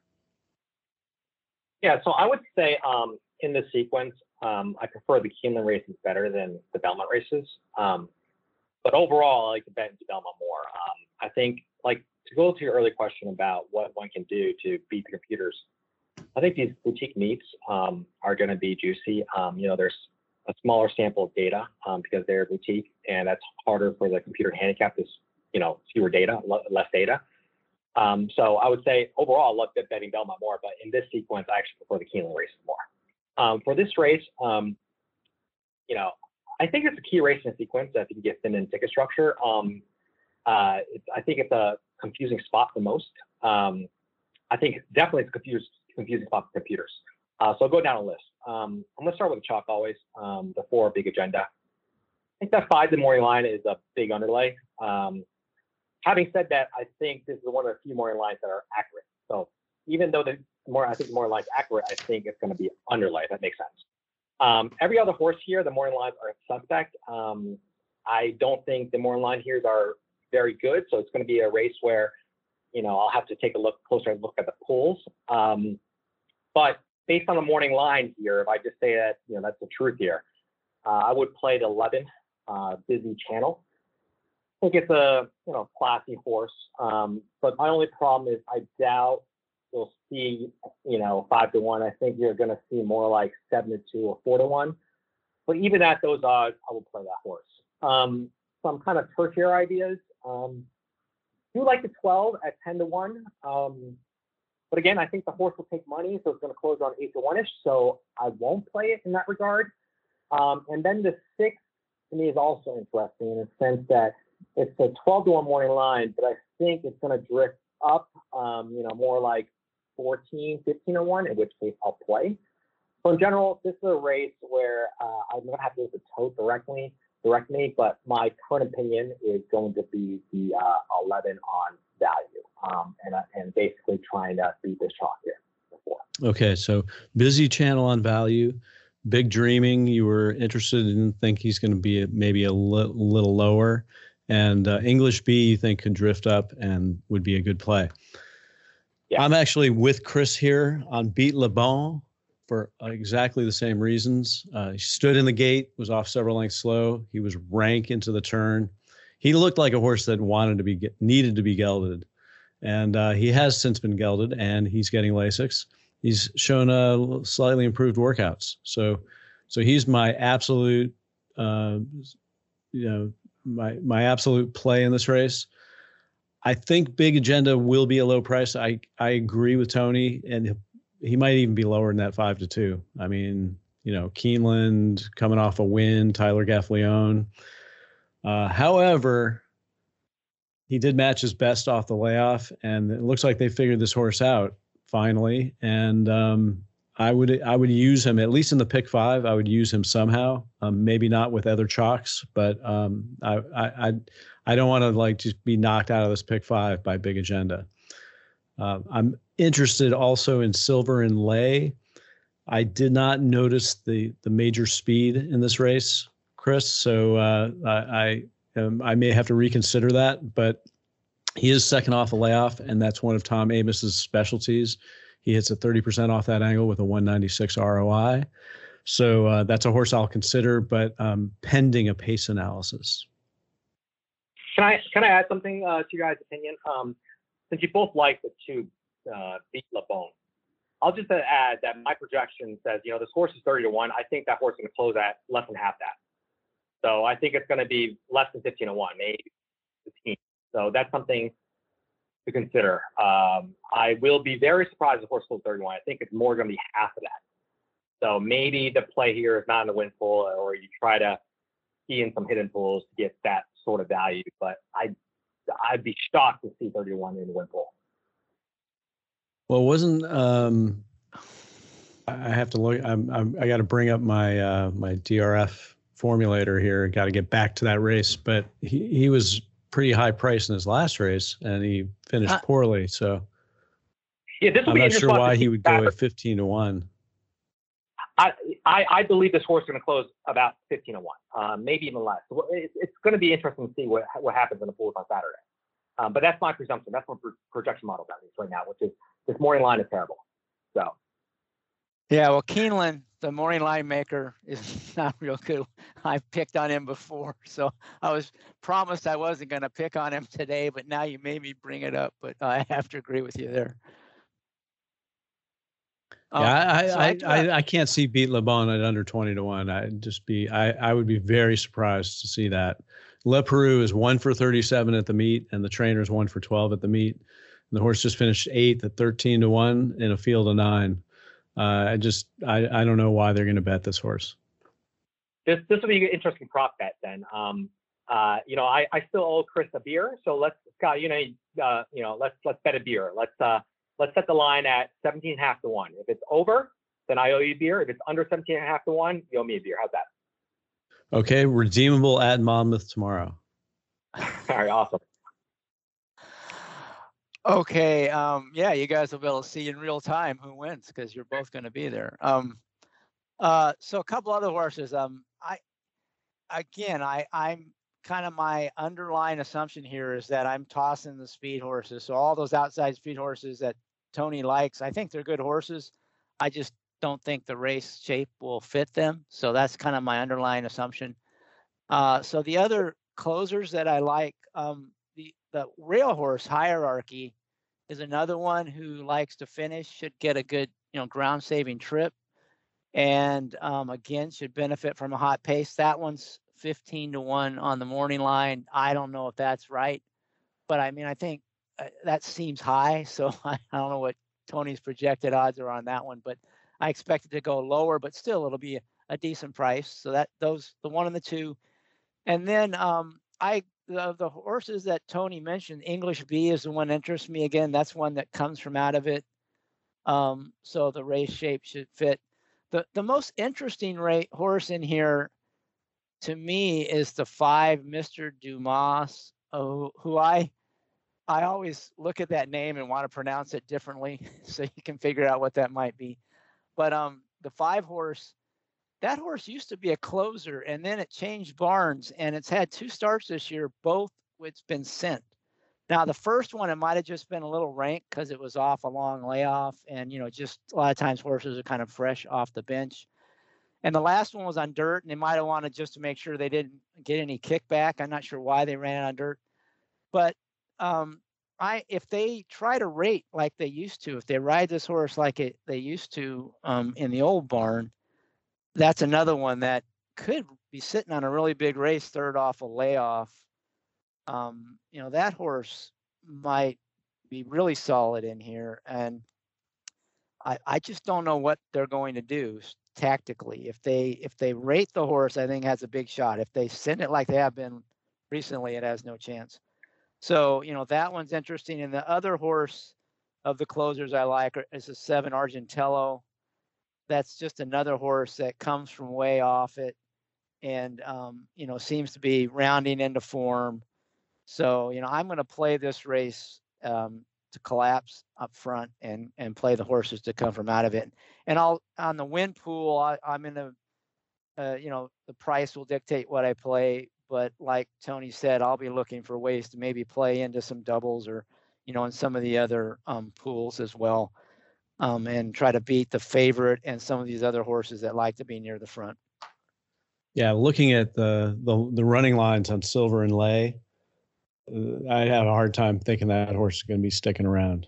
[SPEAKER 3] Yeah, so I would say um, in this sequence, um, I prefer the Keeneland races better than the Belmont races. Um, but overall, I like to bet into Belmont more. Um, I think, like, to go to your early question about what one can do to beat the computers, I think these boutique meets um, are going to be juicy. Um, you know, there's a smaller sample of data um, because they're boutique, and that's harder for the computer to handicap. This, you know, fewer data, less data. Um, so I would say overall, I love betting Belmont more, but in this sequence, I actually prefer the Keeneland races more. Um, for this race, um, you know, I think it's a key race in the sequence. I think you get thin in ticket structure. Um, uh, it's, I think it's a confusing spot for most. Um, I think definitely it's a confused, confusing spot for computers. Uh, so I'll go down a list. Um, I'm going to start with the chalk always, um, the four Big Agenda. I think that five, the morning line, is a big underlay. Um, having said that, I think this is one of the few morning lines that are accurate. So even though the more, I think the morning line's accurate, I think it's going to be underlay. If that makes sense. Um, every other horse here, the morning lines are suspect. Um, I don't think the morning line here are very good. So it's going to be a race where, you know, I'll have to take a look closer look at the pools. Um, but based on the morning line here, if I just say that, you know, that's the truth here, uh, I would play the eleven uh, Busy Channel. I think it's a, you know, classy horse. Um, but my only problem is I doubt you'll see, you know, five to one. I think you're going to see more like seven to two or four to one. But even at those odds, I will play that horse. Um, some kind of tertiary ideas. Um, I do like the twelve at ten to one. Um, but again, I think the horse will take money, so it's going to close on eight to one-ish. So I won't play it in that regard. Um, and then the six to me is also interesting in the sense that it's a twelve to one morning line, but I think it's going to drift up, um, you know, more like fourteen, fifteen to one, in which case I'll play. So in general, this is a race where uh, I'm going to have to use the tote directly, direct me, but my current opinion is going to be the uh, eleven on value, um, and, uh, and basically trying to beat this chalk here before.
[SPEAKER 1] Okay, so Busy Channel on value. Big Dreaming, you were interested in, think he's going to be maybe a li- little lower. And uh, English B, you think can drift up and would be a good play. Yeah. I'm actually with Chris here on Beat Le Bon for exactly the same reasons. Uh, he stood in the gate, was off several lengths slow. He was rank into the turn. He looked like a horse that wanted to be needed to be gelded, and uh, he has since been gelded, and he's getting Lasix. He's shown a slightly improved workouts. So, so he's my absolute, uh, you know, my my absolute play in this race. I think Big Agenda will be a low price. I I agree with Tony, and he might even be lower than that five to two. I mean, you know, Keeneland coming off a win, Tyler Gaffleone. Uh, however, he did match his best off the layoff, and it looks like they figured this horse out finally. And um, I would I would use him at least in the pick five. I would use him somehow. Um, maybe not with other chalks, but um, I I I, I don't want to like just be knocked out of this pick five by Big Agenda. Uh, I'm interested also in Silver and Lay. I did not notice the the major speed in this race, Chris. So uh, I I, um, I may have to reconsider that. But he is second off a layoff, and that's one of Tom Amos's specialties. He hits at thirty percent off that angle with a one ninety-six R O I. So uh, that's a horse I'll consider, but um, pending a pace analysis.
[SPEAKER 3] Can I can I add something uh, to your guys' opinion? Um, since you both like the two uh, Beat Le Bon, I'll just add that my projection says, you know, this horse is thirty to one. I think that horse is going to close at less than half that. So I think it's going to be less than fifteen to one, maybe fifteen. So that's something to consider. Um, I will be very surprised if the horse closes thirty to one. I think it's more going to be half of that. So maybe the play here is not in the win pool, or you try to key in some hidden pools to get that sort of value. But I I'd be shocked to see thirty to one in the win pool.
[SPEAKER 1] Well, wasn't um, I have to look. I'm, I'm I got to bring up my uh, my D R F formulator here. Got to get back to that race, but he he was pretty high price in his last race, and he finished uh, poorly. So
[SPEAKER 3] yeah, this will
[SPEAKER 1] I'm
[SPEAKER 3] be
[SPEAKER 1] not sure why he would go at fifteen to one.
[SPEAKER 3] I, I, I believe this horse is going to close about fifteen to one, uh, maybe even less. So it's, it's going to be interesting to see what what happens in the pools on Saturday. Um, but that's my presumption. That's what pro- projection model got me right now, which is this morning line is terrible. So.
[SPEAKER 4] Yeah, well, Keeneland, the morning line maker, is not real good. I've picked on him before, so I was promised I wasn't going to pick on him today, but now you made me bring it up. But I have to agree with you there.
[SPEAKER 1] Um, yeah, I, so I, I, I, I can't see Beat Le Bon at under twenty to one. I'd just be, I, I would be very surprised to see that. Le Peru is one for thirty-seven at the meet, and the trainer's one for twelve at the meet. And the horse just finished eighth at thirteen to one in a field of nine. Uh, I just, I, I don't know why they're going to bet this horse.
[SPEAKER 3] This, this will be an interesting prop bet then. Um, uh, you know, I, I still owe Chris a beer, so let's, Scott, you know, uh, you know, let's, let's bet a beer. Let's, uh, Let's set the line at seventeen and a half to one. If it's over, then I owe you a beer. If it's under seventeen and a half to one, you owe me a beer. How's that?
[SPEAKER 1] Okay. Redeemable at Monmouth tomorrow.
[SPEAKER 3] All right. Awesome.
[SPEAKER 4] Okay. Um, yeah, you guys will be able to see in real time who wins because you're both going to be there. Um, uh, so a couple other horses. Um, I, again, I, I'm kind of my underlying assumption here is that I'm tossing the speed horses. So all those outside speed horses that Tony likes, I think they're good horses. I just don't think the race shape will fit them. So that's kind of my underlying assumption. Uh, so the other closers that I like, um, the, the rail horse Hierarchy is another one who likes to finish, should get a good, you know, ground saving trip. And um, again, should benefit from a hot pace. That one's fifteen to one on the morning line. I don't know if that's right, but I mean, I think uh, that seems high. So I, I don't know what Tony's projected odds are on that one, but I expect it to go lower, but still it'll be a, a decent price. So that those, the one and the two. And then um, I, the, the horses that Tony mentioned, English B is the one that interests me. Again, that's one that comes from out of it. Um, so the race shape should fit. The, the most interesting rate horse in here to me is the five, Mister Dumas, uh, who I I always look at that name and want to pronounce it differently, so you can figure out what that might be. But um, the five horse, that horse used to be a closer, and then it changed barns, and it's had two starts this year, both it's been sent. Now the first one, it might have just been a little rank because it was off a long layoff, and you know, just a lot of times horses are kind of fresh off the bench. And the last one was on dirt, and they might have wanted just to make sure they didn't get any kickback. I'm not sure why they ran it on dirt. But um, I, if they try to rate like they used to, if they ride this horse like it, they used to um, in the old barn, that's another one that could be sitting on a really big race, third off a layoff. Um, you know, that horse might be really solid in here. And I, I just don't know what they're going to do tactically. If they if they rate the horse, I think has a big shot. If they send it like they have been recently, it has no chance. So, you know, that one's interesting. And the other horse of the closers I like is a seven Argentello. That's just another horse that comes from way off it and, um, you know, seems to be rounding into form. So, you know, I'm going to play this race um, to collapse up front and and play the horses to come from out of it. And I'll on the win pool, I, I'm in the, uh, you know, the price will dictate what I play. But like Tony said, I'll be looking for ways to maybe play into some doubles or, you know, in some of the other um, pools as well, um, and try to beat the favorite and some of these other horses that like to be near the front.
[SPEAKER 1] Yeah, looking at the the, the running lines on Silver and Lay, uh, I have a hard time thinking that horse is going to be sticking around.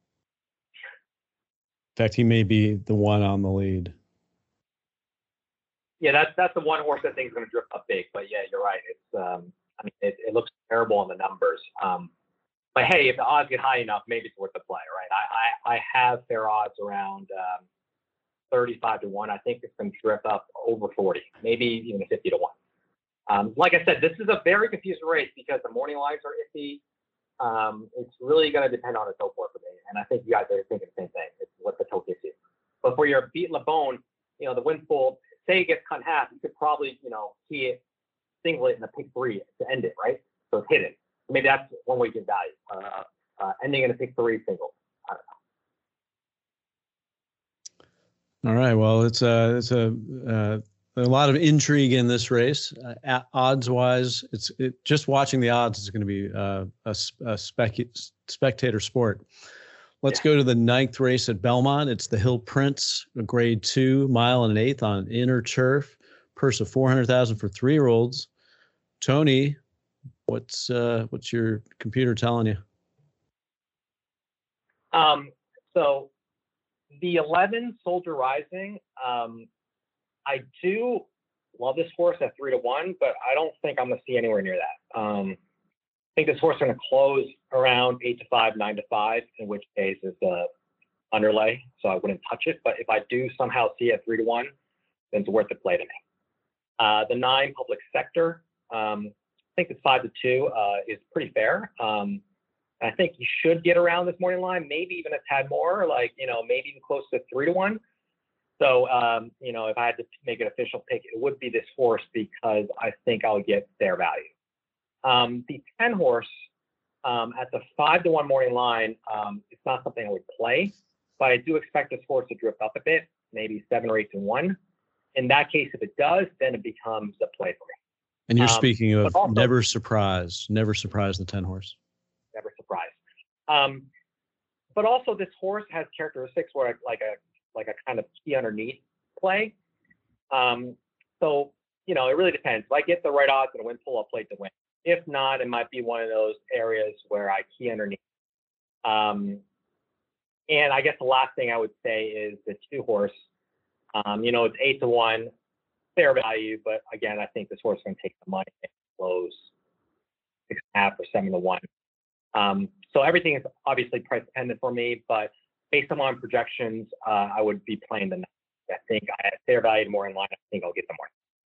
[SPEAKER 1] In fact, he may be the one on the lead.
[SPEAKER 3] Yeah, that's that's the one horse I think is going to drift up big. But yeah, you're right. It's um, I mean, it, it looks terrible on the numbers. Um, but hey, if the odds get high enough, maybe it's worth the play, right? I I, I have fair odds around um, thirty-five to one. I think it's going to drift up over forty, maybe even fifty to one. Um, like I said, this is a very confusing race because the morning lines are iffy. Um, it's really going to depend on the toe for me. And I think you guys are thinking the same thing. It's what the toe gives you. But for your beat LeBone, you know, the wind pull, say it gets cut in half, you could probably, you know, see it single it in the pick three to end it, right? So it's hidden. Maybe that's one way you get value. Uh, uh, ending in a pick three single. I don't know.
[SPEAKER 1] All right. Well, it's a it's a uh, a lot of intrigue in this race. Uh, odds wise, it's it, just watching the odds is going to be uh, a, a spec, spectator sport. Let's yeah. go to the ninth race at Belmont. It's the Hill Prince, a grade two, mile and an eighth on inner turf. Purse of four hundred thousand for three year olds. Tony, what's uh, what's your computer telling you?
[SPEAKER 3] Um. So. The eleven Soldier Rising, um, I do love this horse at three to one, but I don't think I'm going to see anywhere near that. Um, I think this horse is going to close around eight to five, nine to five, in which case it's the underlay, so I wouldn't touch it. But if I do somehow see it at three to one, then it's worth the play to me. Uh, the nine Public Sector, um, I think it's five to two uh, is pretty fair. Um, I think you should get around this morning line, maybe even a tad more, like, you know, maybe even close to three to one. So, um, you know, if I had to make an official pick, it would be this horse because I think I'll get their value. Um, the ten horse um, at the five to one morning line, um, it's not something I would play, but I do expect this horse to drift up a bit, maybe seven or eight to one. In that case, if it does, then it becomes a play for me.
[SPEAKER 1] And you're um, speaking of
[SPEAKER 3] also,
[SPEAKER 1] never surprise, never surprise the ten horse.
[SPEAKER 3] Never surprised. Um, but also this horse has characteristics where like a like a kind of key underneath play. Um, so, you know, it really depends. If I get the right odds and a win pull, I'll play to win. If not, it might be one of those areas where I key underneath. Um, and I guess the last thing I would say is the two horse. Um, you know, it's eight to one, fair value, but again, I think this horse is going to take the money and close six and a half or seven to one. Um, so everything is obviously price dependent for me, but based on my projections, uh, I would be playing the. I think I have fair value more in line. I think I'll get the more.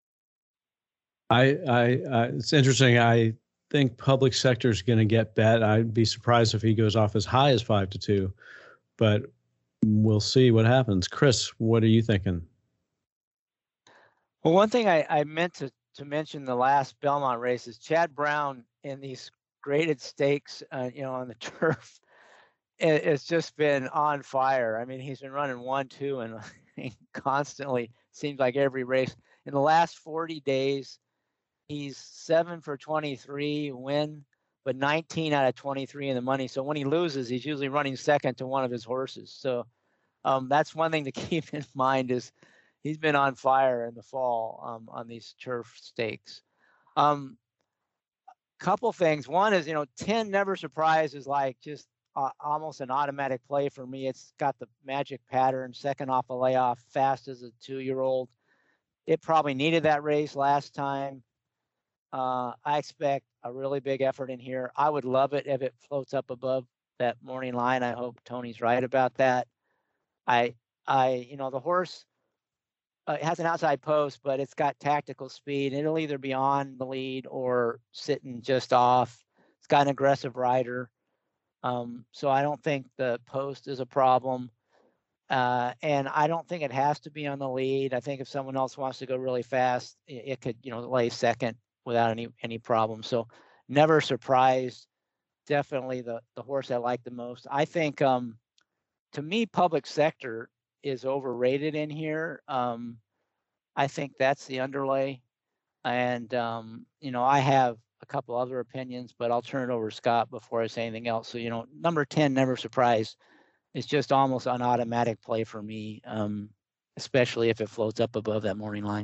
[SPEAKER 1] I, I, I it's interesting. I think Public Sector is going to get bet. I'd be surprised if he goes off as high as five to two, but we'll see what happens. Chris, what are you thinking?
[SPEAKER 4] Well, one thing I, I meant to to mention the last Belmont race is Chad Brown in these graded stakes, uh, you know, on the turf. It, it's just been on fire. I mean, he's been running one, two, and constantly seems like every race. In the last forty days, he's seven for twenty-three win, but nineteen out of twenty-three in the money. So when he loses, he's usually running second to one of his horses. So um, that's one thing to keep in mind is he's been on fire in the fall um, on these turf stakes. Um, couple things. One is, you know, ten Never Surprise is like just uh, almost an automatic play for me. It's got the magic pattern, second off a layoff, fast as a two-year-old. It probably needed that race last time. Uh, I expect a really big effort in here. I would love it if it floats up above that morning line. I hope Tony's right about that. I, I, you know, the horse, Uh, it has an outside post, but it's got tactical speed. It'll either be on the lead or sitting just off. It's got an aggressive rider. Um, so I don't think the post is a problem. Uh, and I don't think it has to be on the lead. I think if someone else wants to go really fast, it, it could, you know, lay second without any any problem. So Never Surprised, definitely the, the horse I like the most. I think, um, to me, Public Sector is overrated in here. Um, I think that's the underlay. And, um, you know, I have a couple other opinions, but I'll turn it over to Scott before I say anything else. So, you know, number ten, Never Surprise, is just almost an automatic play for me, um, especially if it floats up above that morning line.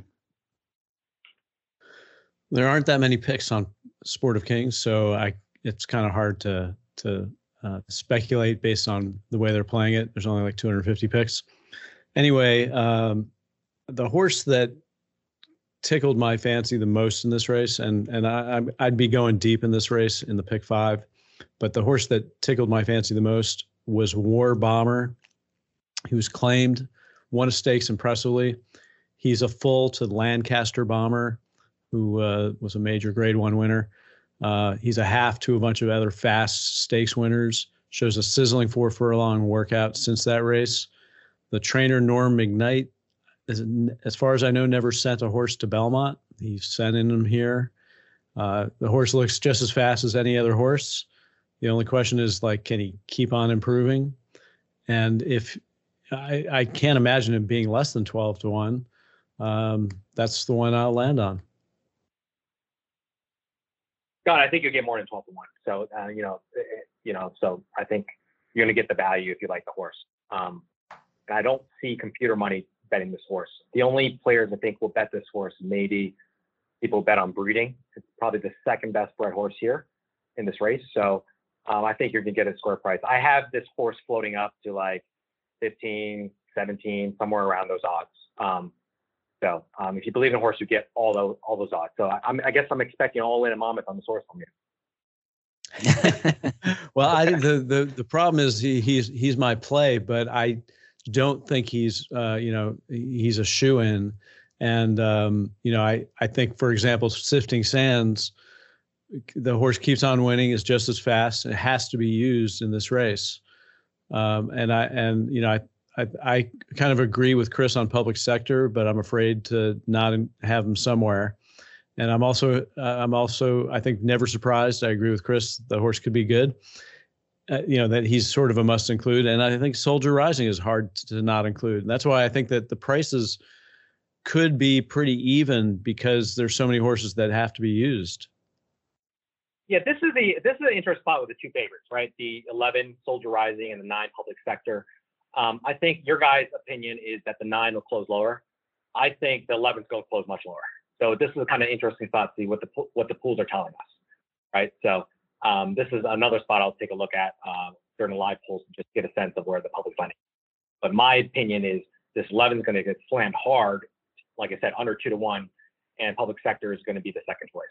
[SPEAKER 1] There aren't that many picks on Sport of Kings, so I it's kind of hard to to uh, speculate based on the way they're playing it. There's only like two hundred fifty picks. Anyway, um, the horse that tickled my fancy the most in this race, and and I, I'd be going deep in this race in the pick five, but the horse that tickled my fancy the most was War Bomber. He was claimed, won a stakes impressively. He's a full to Lancaster Bomber, who uh, was a major grade one winner. Uh, he's a half to a bunch of other fast stakes winners. Shows a sizzling four furlong workout since that race. The trainer, Norm McKnight, is, as far as I know, never sent a horse to Belmont. He's sending him here. Uh, the horse looks just as fast as any other horse. The only question is, like, can he keep on improving? And if I, I can't imagine him being less than twelve to one, um, that's the one I'll land on.
[SPEAKER 3] God, I think you'll get more than twelve to one. So, uh, you know, you know, so I think you're going to get the value if you like the horse. Um, I don't see computer money betting this horse. The only players I think will bet this horse, maybe people bet on breeding. It's probably the second best bred horse here in this race. So um, I think you're going to get a square price. I have this horse floating up to like fifteen, seventeen, somewhere around those odds. Um, so um, if you believe in a horse, you get all those all those odds. So I, I'm, I guess I'm expecting all in a Monmouth on this horse from you.
[SPEAKER 1] Well, I the, the the problem is he, he's he's my play, but I don't think he's uh, you know he's a shoe-in. And, um, you know, I, I think, for example, Sifting Sands, the horse keeps on winning, is just as fast. It has to be used in this race. Um, and I, and, you know, I, I, I kind of agree with Chris on Public Sector, but I'm afraid to not have him somewhere. And I'm also, uh, I'm also, I think, never surprised. I agree with Chris. The horse could be good. Uh, you know, that he's sort of a must include. And I think Soldier Rising is hard to not include. And that's why I think that the prices could be pretty even because there's so many horses that have to be used.
[SPEAKER 3] Yeah, this is the this is the interesting spot with the two favorites, right? The eleven Soldier Rising and the nine Public Sector. Um, I think your guys' opinion is that the nine will close lower. I think the eleven is going to close much lower. So this is a kind of interesting spot to see what the what the pools are telling us, right? So um, this is another spot I'll take a look at uh, during the live polls to just get a sense of where the public's landing. But my opinion is this eleven is going to get slammed hard. Like I said, under two to one, and Public Sector is going to be the second choice.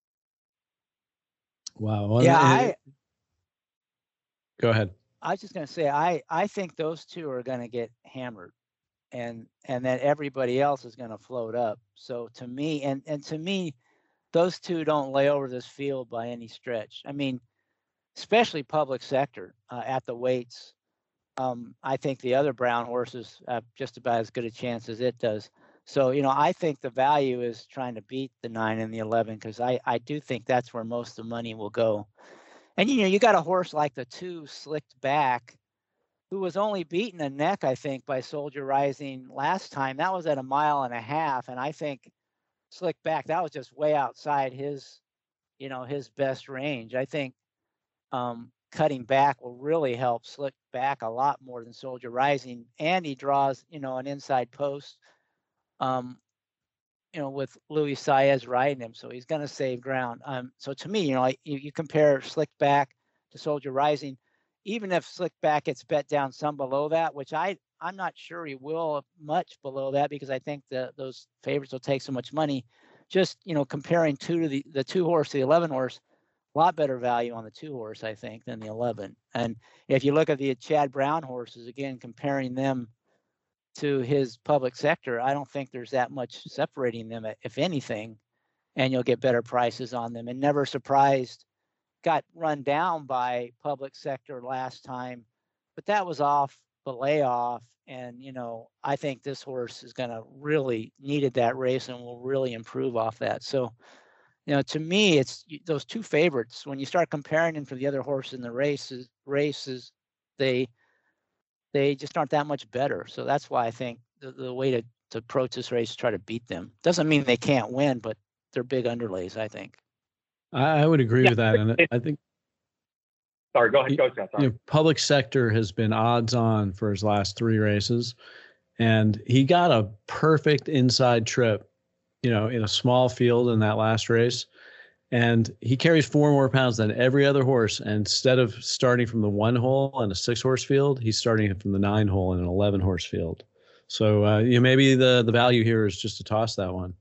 [SPEAKER 1] Wow. Well,
[SPEAKER 4] yeah,
[SPEAKER 1] and,
[SPEAKER 4] I,
[SPEAKER 1] go ahead.
[SPEAKER 4] I was just going to say, I, I think those two are going to get hammered, and and then everybody else is going to float up. So to me, and and to me, those two don't lay over this field by any stretch. I mean, especially Public Sector uh, at the weights. Um, I think the other brown horses have just about as good a chance as it does. So, you know, I think the value is trying to beat the nine and the eleven, because I, I do think that's where most of the money will go. And, you know, you got a horse like the two Slicked Back, who was only beaten a neck, I think, by Soldier Rising last time. That was at a mile and a half. And I think Slicked Back, that was just way outside his, you know, his best range. I think um, cutting back will really help Slick Back a lot more than Soldier Rising. And he draws, you know, an inside post. Um, you know, with Luis Saez riding him, so he's going to save ground. Um, so to me, you know, you, you compare Slick Back to Soldier Rising, even if Slick Back gets bet down some below that, which I I'm not sure he will much below that, because I think that those favorites will take so much money. Just, you know, comparing two to the the two horse to the eleven horse, a lot better value on the two horse, I think, than the eleven. And if you look at the Chad Brown horses, again, comparing them to his Public Sector, I don't think there's that much separating them, if anything, and you'll get better prices on them. And Never Surprised got run down by Public Sector last time, but that was off the layoff. And, you know, I think this horse is going to really needed that race and will really improve off that. So, you know, to me, it's those two favorites. When you start comparing them to the other horse in the races, races, they they just aren't that much better. So that's why I think the, the way to, to approach this race is try to beat them. Doesn't mean they can't win, but they're big underlays, I think.
[SPEAKER 1] I, I would agree yeah. with that. And I think.
[SPEAKER 3] Sorry, go ahead. Go ahead. Sorry.
[SPEAKER 1] You know, Public Sector has been odds on for his last three races. And he got a perfect inside trip, you know, in a small field in that last race. And he carries four more pounds than every other horse. And instead of starting from the one hole in a six horse field, he's starting from the nine hole in an eleven horse field. So, uh, you know, maybe the, the value here is just to toss that one.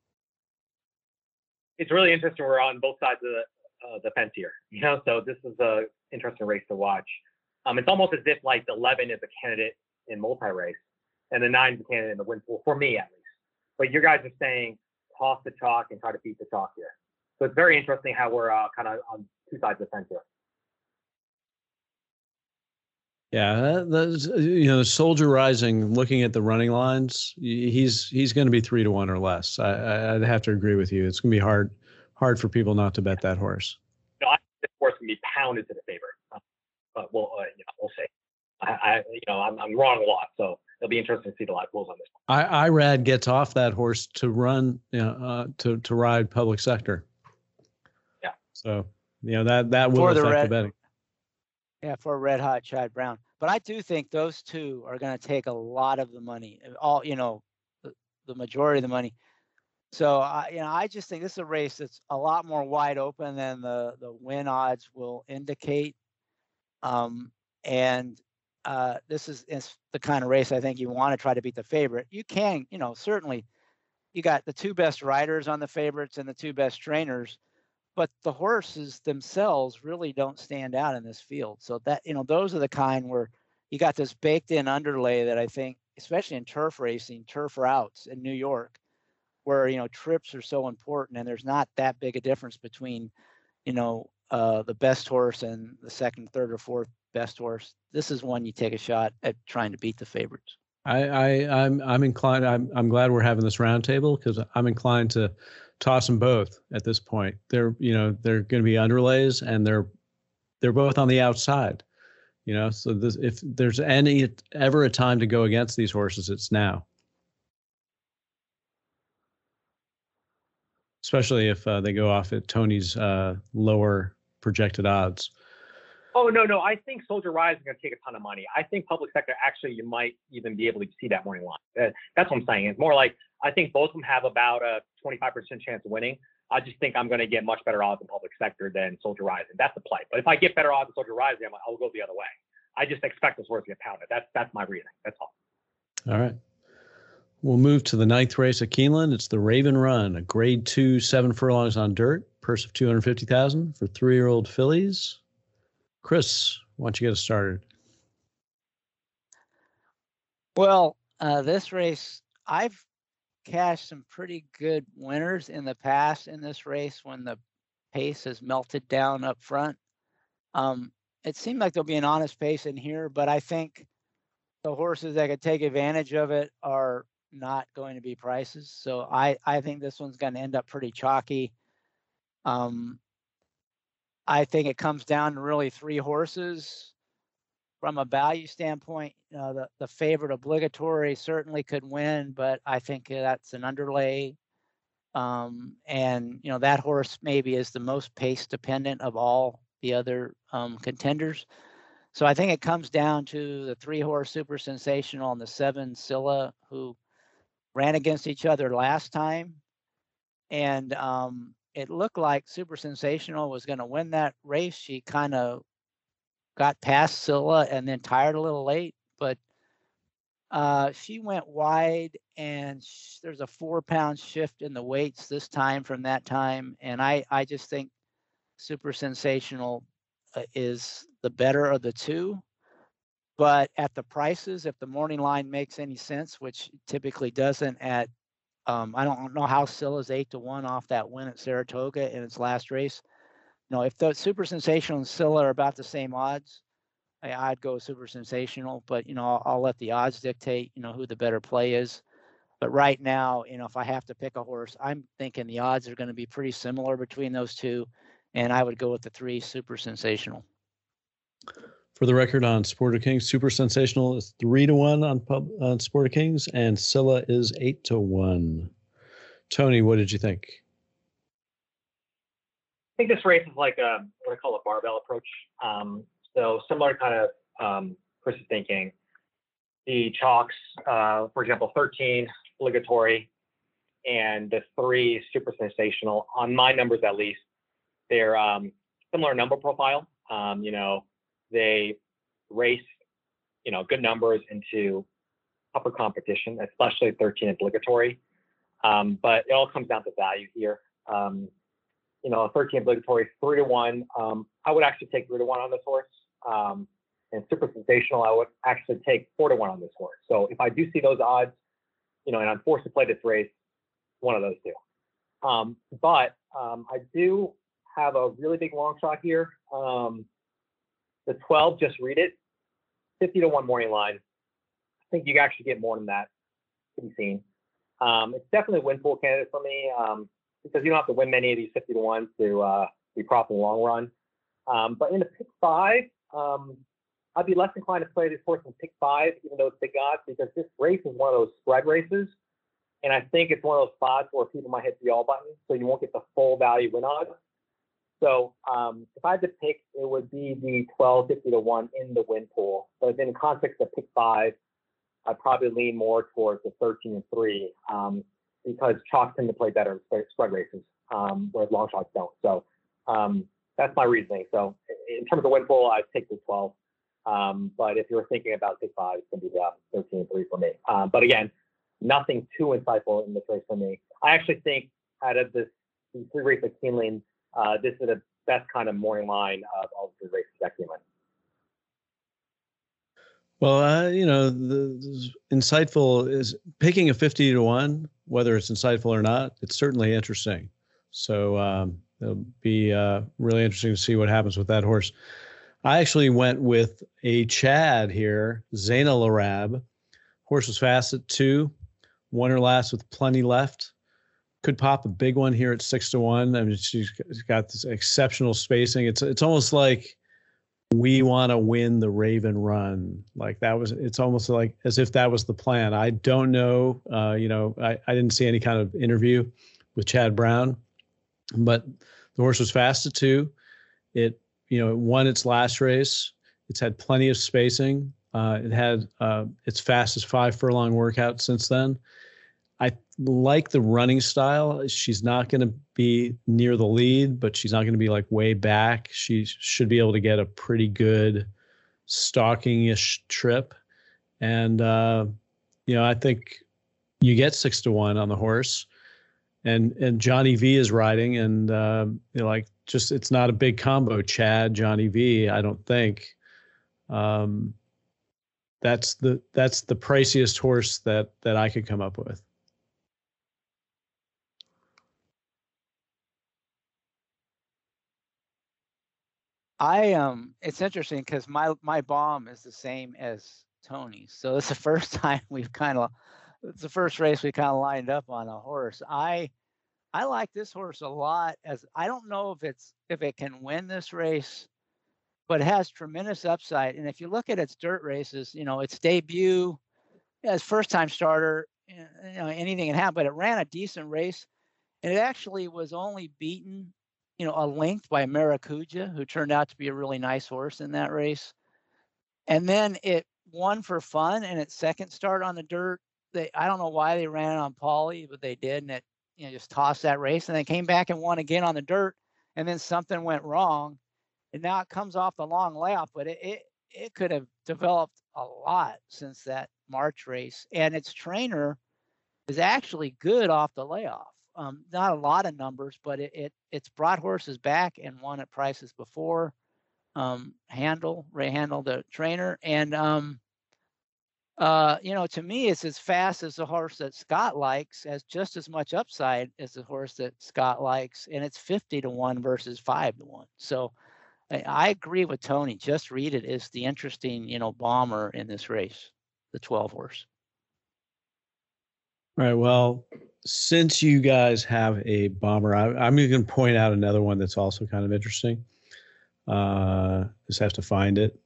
[SPEAKER 3] It's really interesting. We're on both sides of the, uh, the fence here, you know, so this is a interesting race to watch. Um, it's almost as if like the eleven is a candidate in multi-race and the nine is a candidate in the win pool, for me at least. But you guys are saying toss the chalk and try to beat the chalk here. So it's very interesting how we're uh, kind of on two sides of the fence here.
[SPEAKER 1] Yeah, that's, you know, Soldier Rising. Looking at the running lines, he's he's going to be three to one or less. I, I'd have to agree with you. It's going to be hard hard for people not to bet that horse.
[SPEAKER 3] No, I think this horse can be pounded to the favorite. Uh, but we'll uh, you know we'll see. I, I you know I'm I'm wrong a lot, so it'll be interesting to see the live pools on this one.
[SPEAKER 1] I Irad gets off that horse to run, you know, uh, to to ride Public Sector.
[SPEAKER 3] Yeah.
[SPEAKER 1] So you know that that will
[SPEAKER 4] For the
[SPEAKER 1] affect
[SPEAKER 4] red-
[SPEAKER 1] the betting.
[SPEAKER 4] Yeah, for Red Hot Chad Brown. But I do think those two are going to take a lot of the money, all, you know, the, the majority of the money. So, I, you know, I just think this is a race that's a lot more wide open than the, the win odds will indicate. Um, and uh, this is, is the kind of race I think you want to try to beat the favorite. You can, you know, certainly you got the two best riders on the favorites and the two best trainers. But the horses themselves really don't stand out in this field. So that, you know, those are the kind where you got this baked in underlay that I think, especially in turf racing, turf routes in New York, where, you know, trips are so important and there's not that big a difference between, you know, uh, the best horse and the second, third or fourth best horse. This is one you take a shot at trying to beat the favorites.
[SPEAKER 1] I, I I'm I'm inclined. I'm I'm glad we're having this roundtable because I'm inclined to toss them both at this point. They're, you know, they're going to be underlays and they're, they're both on the outside, you know, so this, if there's any, ever a time to go against these horses, it's now. Especially if uh, they go off at Tony's uh, lower projected odds.
[SPEAKER 3] Oh, no, no. I think Soldier Rising is going to take a ton of money. I think Public Sector, actually, you might even be able to see that morning line. Uh, that's what I'm saying. It's more like, I think both of them have about a twenty-five percent chance of winning. I just think I'm going to get much better odds in Public Sector than Soldier Rising. That's the play. But if I get better odds in Soldier Rising, I'm, I'll go the other way. I just expect this horse to get pounded. That's, that's my reasoning. That's all.
[SPEAKER 1] All right. We'll move to the ninth race at Keeneland. It's the Raven Run, a grade two, seven furlongs on dirt, purse of two hundred fifty thousand dollars for three-year-old fillies. Chris, why don't you get us started?
[SPEAKER 4] Well, uh, this race, I've cashed some pretty good winners in the past in this race when the pace has melted down up front. Um, it seemed like there'll be an honest pace in here, but I think the horses that could take advantage of it are not going to be prices. So I, I think this one's going to end up pretty chalky. Um, I think it comes down to really three horses. From a value standpoint, you know, the, the favorite Obligatory certainly could win, but I think that's an underlay. Um, and, you know, that horse maybe is the most pace dependent of all the other um, contenders. So I think it comes down to the three horse Super Sensational and the seven Scylla, who ran against each other last time. And um, it looked like Super Sensational was going to win that race. She kind of got past Scylla and then tired a little late, but uh, she went wide and sh- there's a four pound shift in the weights this time from that time. And I, I just think Super Sensational uh, is the better of the two, but at the prices, if the morning line makes any sense, which typically doesn't at, um, I don't know how Scylla's eight to one off that win at Saratoga in its last race. No, if the Super Sensational and Scylla are about the same odds, I, I'd go Super Sensational, but, you know, I'll, I'll let the odds dictate, you know, who the better play is. But right now, you know, if I have to pick a horse, I'm thinking the odds are going to be pretty similar between those two. And I would go with the three Super Sensational.
[SPEAKER 1] For the record on Sport of Kings, Super Sensational is three to one on pub on Sport of Kings, and Scylla is eight to one. Tony, what did you think?
[SPEAKER 3] I think this race is like a, what I call a barbell approach. Um, so similar kind of um, Chris's thinking. The chalks, uh, for example, thirteen Obligatory and the three Super Sensational, on my numbers at least, they're um, similar number profile. Um, you know, they race, you know, good numbers into upper competition, especially thirteen Obligatory. Um, but it all comes down to value here. Um, you know, thirteen Obligatory, three to one. Um, I would actually take three to one on this horse. Um, and Super Sensational, I would actually take four to one on this horse. So if I do see those odds, you know, and I'm forced to play this race, one of those two. Um, but Um, I do have a really big long shot here. Um, the twelve, just read it, fifty to one morning line. I think you actually get more than that to be seen. Um, it's definitely a win pool candidate for me um, because you don't have to win many of these fifty to ones to uh, be profitable in the long run. Um, but in the pick five, um, I'd be less inclined to play this horse in pick five, even though it's big odds, because this race is one of those spread races. And I think it's one of those spots where people might hit the all button, so you won't get the full value win odds. So um, if I had to pick, it would be the twelve, fifty to one in the win pool. But in the context of pick five, I'd probably lean more towards the thirteen and three um, because chalks tend to play better in spread races, um, whereas long shots don't. So um, that's my reasoning. So in terms of win pool, I'd take the twelve. Um, but if you're thinking about pick five, it's going to be the thirteen and three for me. Um, but again, nothing too insightful in this race for me. I actually think out of this these three races at Keeneland, uh, this is the best kind of morning line of all the three races at Keeneland.
[SPEAKER 1] Well, uh, you know, the, the insightful is picking a fifty to one, whether it's insightful or not. It's certainly interesting. So um, it'll be uh, really interesting to see what happens with that horse. I actually went with a Chad here, Zaina Larab. Horse was fast at two, won her last with plenty left. Could pop a big one here at six to one. I mean, she's got this exceptional spacing. It's it's almost like we want to win the Raven Run. Like that was, it's almost like as if that was the plan. I don't know. Uh, you know, I, I didn't see any kind of interview with Chad Brown, but the horse was fast at two. It, you know, it won its last race. It's had plenty of spacing. Uh, it had uh, its fastest five furlong workout since then. I like the running style. She's not going to be near the lead, but she's not going to be like way back. She should be able to get a pretty good stalking-ish trip. And, uh, you know, I think you get six to one on the horse. And and Johnny V is riding. And, uh, you know, like, just it's not a big combo, Chad, Johnny V, I don't think. Um, that's the that's the priciest horse that that I could come up with.
[SPEAKER 4] I um it's interesting because my my bomb is the same as Tony's. So it's the first time we've kind of it's the first race we kind of lined up on a horse. I I like this horse a lot, as I don't know if it's if it can win this race, but it has tremendous upside. And if you look at its dirt races, you know, its debut as first time starter, you know, anything can happen, but it ran a decent race. And it actually was only beaten, you know, a length by Maracuja, who turned out to be a really nice horse in that race. And then it won for fun in its second start on the dirt. They, I don't know why they ran it on Pauly, but they did, and it, you know, just tossed that race. And they came back and won again on the dirt, and then something went wrong, and now it comes off the long layoff. But it it, it could have developed a lot since that March race, and its trainer is actually good off the layoff. Um, not a lot of numbers, but it, it it's brought horses back and won at prices before. Um, Handel, Ray Handel, the trainer, and um, uh, you know, to me, it's as fast as the horse that Scott likes, has just as much upside as the horse that Scott likes, and it's fifty to one versus five to one. So I, I agree with Tony. Just Read It is the interesting, you know, bomber in this race, the twelve horse.
[SPEAKER 1] All right. Well, since you guys have a bomber, I, I'm going to point out another one that's also kind of interesting. Uh, just have to find it.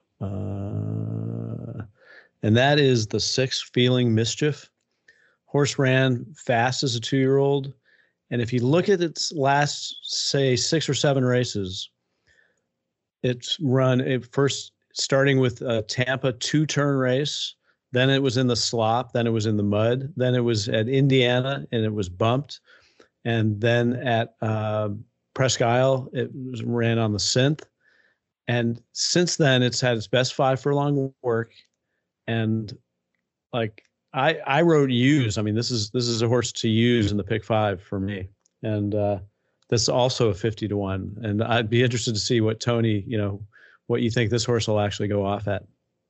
[SPEAKER 1] Uh, and that is the six, Feeling Mischief. Horse ran fast as a two-year-old. And if you look at its last, say, six or seven races, it's run it first starting with a Tampa two-turn race. Then it was in the slop. Then it was in the mud. Then it was at Indiana, and it was bumped. And then at uh, Presque Isle, it was, ran on the synth. And since then, it's had its best five furlong work. And like I, I wrote use. I mean, this is this is a horse to use in the pick five for me. And uh, that's also a fifty to one. And I'd be interested to see what Tony, you know, what you think this horse will actually go off at.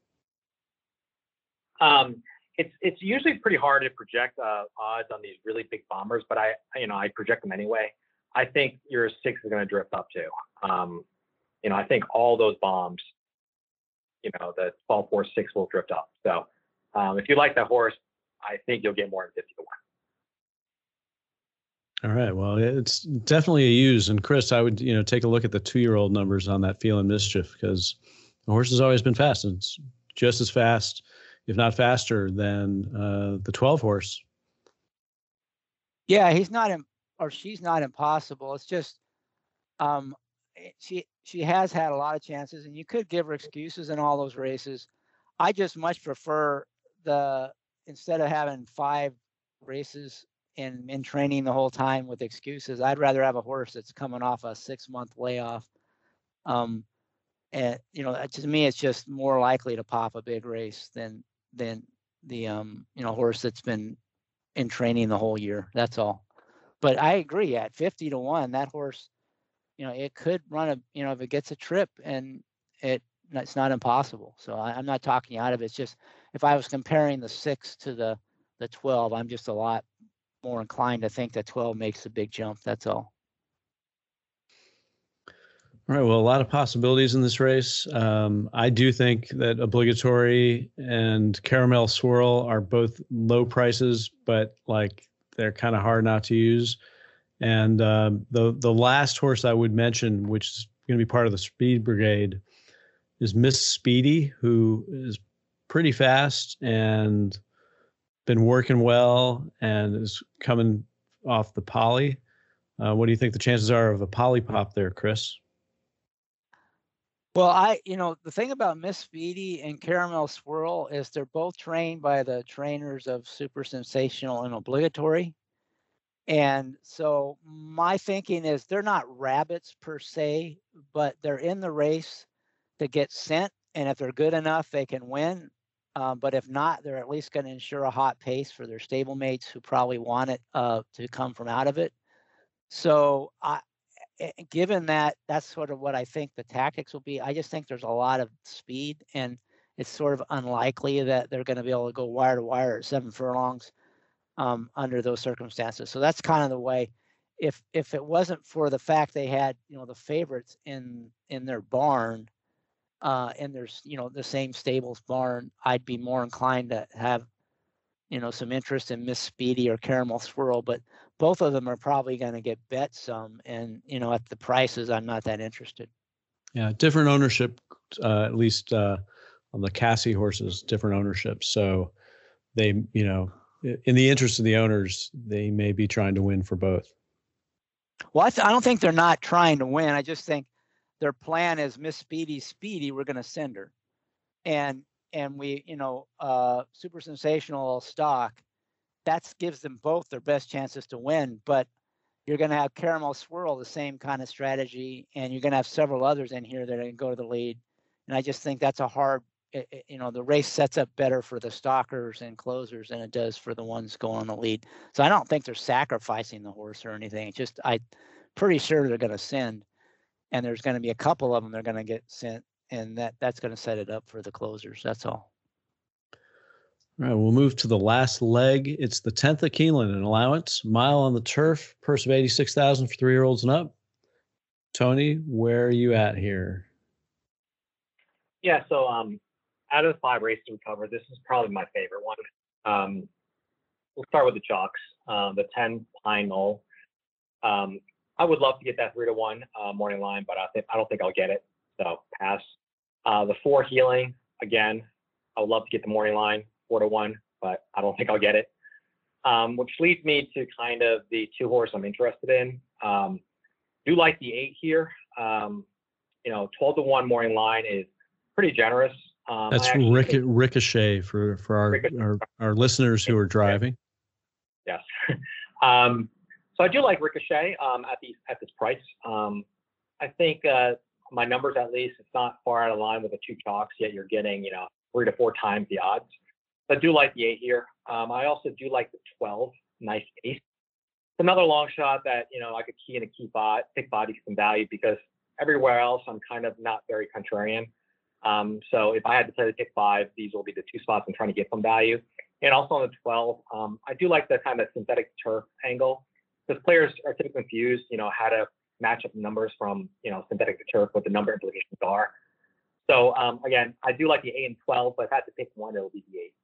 [SPEAKER 3] Um, it's it's usually pretty hard to project uh, odds on these really big bombers, but I you know I project them anyway. I think your six is going to drift up too. Um, you know, I think all those bombs, you know, the twelve, four, six will drift up. So um, if you like that horse, I think you'll get more than fifty to one.
[SPEAKER 1] All right. Well, it's definitely a use. And Chris, I would, you know, take a look at the two-year-old numbers on that Feeling Mischief, because the horse has always been fast. And it's just as fast, if not faster, than uh, the twelve horse.
[SPEAKER 4] Yeah, he's not, in, or she's not impossible. It's just, um, she she has had a lot of chances, and you could give her excuses in all those races. I just much prefer the, instead of having five races in in training the whole time with excuses, I'd rather have a horse that's coming off a six month layoff. Um, and you know, to me, it's just more likely to pop a big race than than the um you know horse that's been in training the whole year. That's all. But I agree, at fifty to one, that horse, you know, it could run a, you know, if it gets a trip, and it it's not impossible. So I, I'm not talking you out of it. It's just, if I was comparing the six to the the twelve, I'm just a lot more inclined to think that twelve makes a big jump. That's all.
[SPEAKER 1] All right. Well, a lot of possibilities in this race. Um, I do think that Obligatory and Caramel Swirl are both low prices, but like they're kind of hard not to use. And um, the the last horse I would mention, which is going to be part of the Speed Brigade, is Miss Speedy, who is pretty fast and been working well and is coming off the poly. Uh, what do you think the chances are of a poly pop there, Chris?
[SPEAKER 4] Well, I, you know, the thing about Miss Speedy and Caramel Swirl is they're both trained by the trainers of Super Sensational and Obligatory. And so my thinking is they're not rabbits per se, but they're in the race to get sent. And if they're good enough, they can win. Um, but if not, they're at least going to ensure a hot pace for their stablemates who probably want it uh, to come from out of it. So I, given that, that's sort of what I think the tactics will be. I just think there's a lot of speed, and it's sort of unlikely that they're going to be able to go wire to wire at seven furlongs um, under those circumstances. So that's kind of the way. If if it wasn't for the fact they had, you know, the favorites in in their barn, uh, and there's, you know, the same stables barn, I'd be more inclined to have, you know, some interest in Miss Speedy or Caramel Swirl, but both of them are probably going to get bet some, and, you know, at the prices, I'm not that interested.
[SPEAKER 1] Yeah, different ownership, uh, at least uh, on the Cassie horses, different ownership. So they, you know, in the interest of the owners, they may be trying to win for both.
[SPEAKER 4] Well, I, th- I don't think they're not trying to win. I just think their plan is Miss Speedy, Speedy, we're going to send her. And, and we, you know, uh, Super Sensational stock, that gives them both their best chances to win. But you're going to have Caramel Swirl, the same kind of strategy, and you're going to have several others in here that are going to go to the lead. And I just think that's a hard, it, it, you know, the race sets up better for the stalkers and closers than it does for the ones going on the lead. So I don't think they're sacrificing the horse or anything. It's just, I'm pretty sure they're going to send, and there's going to be a couple of them they're going to get sent, and that that's going to set it up for the closers. That's all.
[SPEAKER 1] All right, we'll move to the last leg. It's the tenth at Keeneland, an allowance, mile on the turf, purse of eighty-six thousand dollars for three-year-olds and up. Tony, where are you at here?
[SPEAKER 3] Yeah, so um, out of the five races we covered, this is probably my favorite one. Um, we'll start with the chalks. Uh, the ten Pine Knoll. Um, I would love to get that three to one uh, morning line, but I think I don't think I'll get it. So pass. Uh, the four Healing, again, I would love to get the morning line, four to one, but I don't think I'll get it. Um, which leads me to kind of the two horse I'm interested in. Um, do like the eight here. Um, you know, twelve to one morning line is pretty generous. Um,
[SPEAKER 1] That's Ric- think, Ricochet for for our, Ricochet. our our listeners who are driving.
[SPEAKER 3] Yes. um, so I do like Ricochet um, at these at this price. Um, I think uh, my numbers, at least, it's not far out of line with the two chalks. Yet you're getting, you know, three to four times the odds. So I do like the eight here. Um, I also do like the twelve. Nice ace. It's another long shot that, you know, I could key in a key bot, pick body for some value, because everywhere else I'm kind of not very contrarian. Um, so if I had to play the pick five, these will be the two spots I'm trying to get some value. And also on the twelve, um, I do like the kind of synthetic turf angle. because players are typically confused, you know, how to match up numbers from, you know, synthetic to turf, what the number implications are. So um, again, I do like the eight and twelve, but if I had to pick one, it'll be the eight.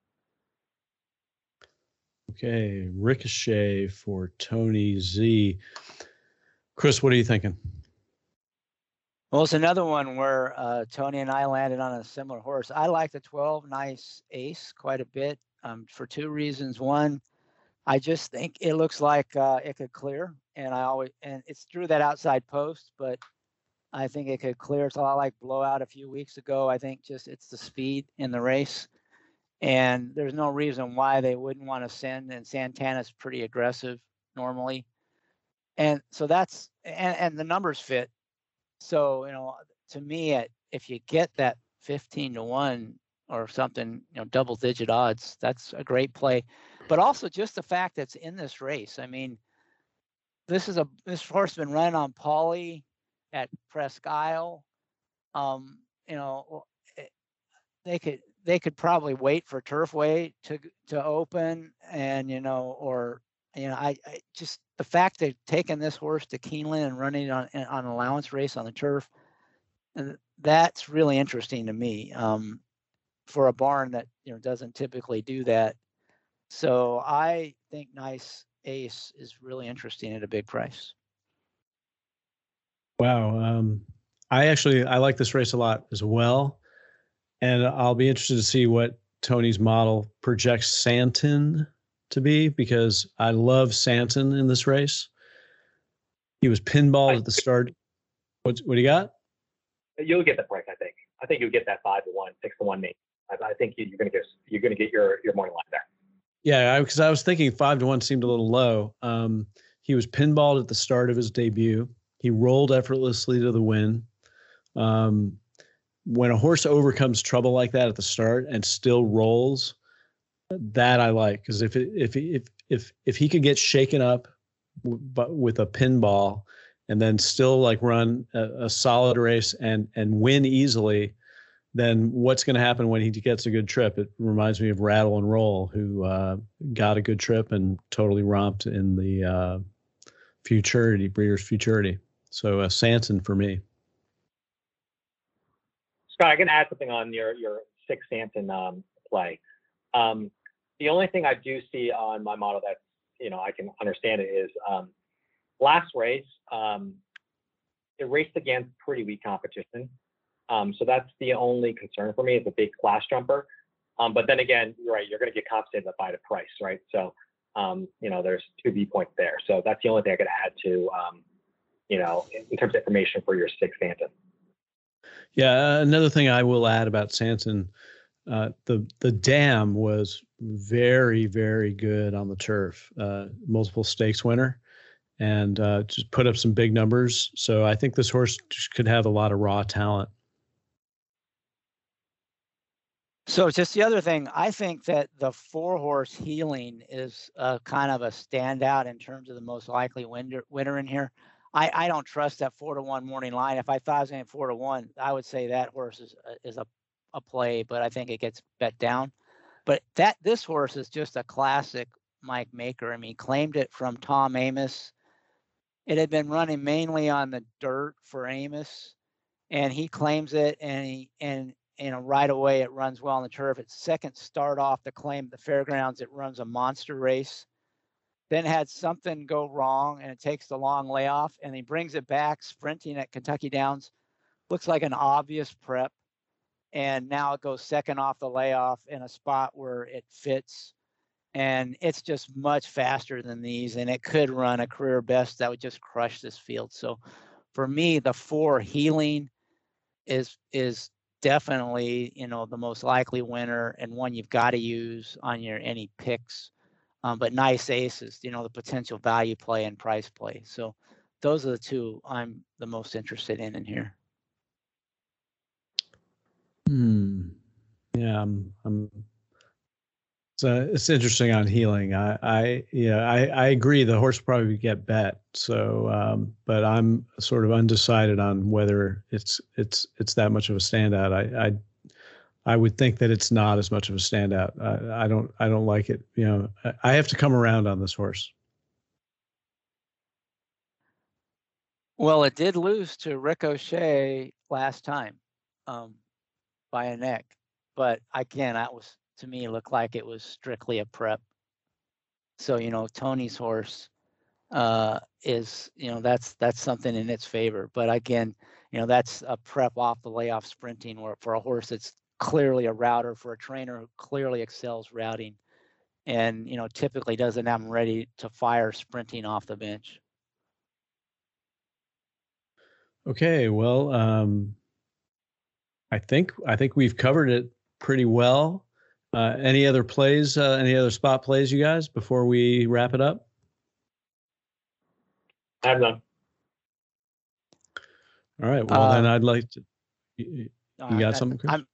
[SPEAKER 1] Okay, Ricochet for Tony Z. Chris, what are you thinking?
[SPEAKER 4] Well, it's another one where uh, Tony and I landed on a similar horse. I like the twelve Nice Ace quite a bit um, for two reasons. One, I just think it looks like uh, it could clear, and I always and it's through that outside post, but I think it could clear. It's a lot like Blowout a few weeks ago. I think just it's the speed in the race, and there's no reason why they wouldn't want to send. And Santana's pretty aggressive normally, and so that's and and the numbers fit. So you know, to me, at if you get that fifteen to one or something, you know, double digit odds, that's a great play. But also just the fact that it's in this race. I mean, this is a this horse has been running on Pauly at Presque Isle. Um, you know, they could they could probably wait for Turfway to to open, and you know, or you know, I, I just the fact that taking this horse to Keeneland and running it on on an allowance race on the turf, and that's really interesting to me. Um, for a barn that you know doesn't typically do that. So I think Nice Ace is really interesting at a big price.
[SPEAKER 1] Wow. Um, I actually, I like this race a lot as well. And I'll be interested to see what Tony's model projects Santin to be, because I love Santin in this race. He was pinballed at the start. What, what do you got?
[SPEAKER 3] You'll get the price, I think. I think you'll get that five to one, six to one, maybe. I, I think you, you're going to get you're going to get your your morning line there.
[SPEAKER 1] Yeah, because I, I was thinking five to one seemed a little low. Um, he was pinballed at the start of his debut. He rolled effortlessly to the win. Um, when a horse overcomes trouble like that at the start and still rolls, that I like, because if it, if if if if he could get shaken up, but with a pinball, and then still like run a, a solid race and and win easily, then what's going to happen when he gets a good trip? It reminds me of Rattle and Roll, who uh, got a good trip and totally romped in the uh, Futurity, Breeders' Futurity. So uh, Santin for me.
[SPEAKER 3] Scott, I can add something on your your six Santin um, play. Um, the only thing I do see on my model that you know I can understand it is um, last race um, it raced against pretty weak competition. Um, so that's the only concern for me. It's a big class jumper. Um, but then again, you're right, you're going to get compensated by the price, right? So, um, you know, there's two B points there. So that's the only thing I could add to, um, you know, in, in terms of information for your six Santin.
[SPEAKER 1] Yeah, another thing I will add about Santin, uh, the the dam was very, very good on the turf. Uh, multiple stakes winner, and uh, just put up some big numbers. So I think this horse just could have a lot of raw talent.
[SPEAKER 4] So just the other thing, I think that the four horse Healing is uh, kind of a standout in terms of the most likely winner, winner in here. I, I don't trust that four to one morning line. If I thought I was going four to one, I would say that horse is is a, a play, but I think it gets bet down. But that this horse is just a classic Mike Maker. I mean, claimed it from Tom Amoss. It had been running mainly on the dirt for Amoss, and he claims it, and he and you know right away it runs well on the turf. Its second start off the claim the fairgrounds, it runs a monster race. Then had something go wrong, and it takes the long layoff, and he brings it back sprinting at Kentucky Downs. Looks like an obvious prep, and now it goes second off the layoff in a spot where it fits, and it's just much faster than these, and it could run a career best that would just crush this field. So for me, the four Healing is is definitely, you know, the most likely winner and one you've got to use on your any picks. Um, but Nice Aces, you know, the potential value play and price play. So those are the two I'm the most interested in in here.
[SPEAKER 1] Hmm. Yeah, I'm. I'm so it's interesting on Healing. I, I, yeah, I, I agree. The horse will probably get bet. So, um, but I'm sort of undecided on whether it's it's it's that much of a standout. I, I I would think that it's not as much of a standout. I, I don't I don't like it. You know, I, I have to come around on this horse.
[SPEAKER 4] Well, it did lose to Ricochet last time um, by a neck, but again, that was, to me, looked like it was strictly a prep. So, you know, Tony's horse uh, is, you know, that's that's something in its favor. But again, you know, that's a prep off the layoff sprinting, or for a horse that's clearly a router, for a trainer who clearly excels routing, and, you know, typically doesn't have them ready to fire sprinting off the bench.
[SPEAKER 1] Okay, well, um, I think I think we've covered it pretty well. Uh, any other plays, uh, any other spot plays, you guys, before we wrap it up?
[SPEAKER 3] I have none.
[SPEAKER 1] All right. Well, um, then I'd like to. You, you got
[SPEAKER 4] I,
[SPEAKER 1] something, Chris?
[SPEAKER 4] I'm,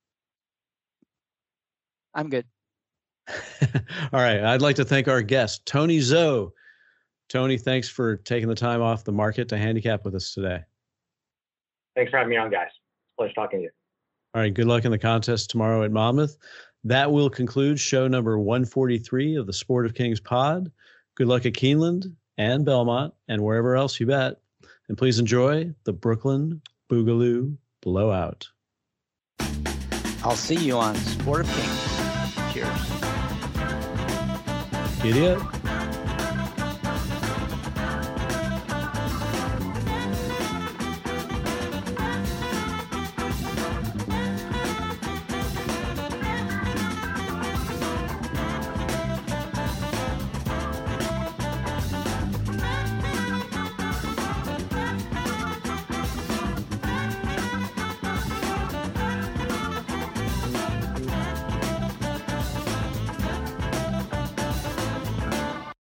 [SPEAKER 4] I'm good.
[SPEAKER 1] All right. I'd like to thank our guest, Tony Zhou. Tony, thanks for taking the time off the market to handicap with us today.
[SPEAKER 3] Thanks for having me on, guys. Pleasure talking to you.
[SPEAKER 1] All right. Good luck in the contest tomorrow at Monmouth. That will conclude show number one forty-three of the Sport of Kings pod. Good luck at Keeneland and Belmont and wherever else you bet. And please enjoy the Brooklyn Boogaloo Blowout.
[SPEAKER 4] I'll see you on Sport of Kings. Cheers.
[SPEAKER 1] Idiot.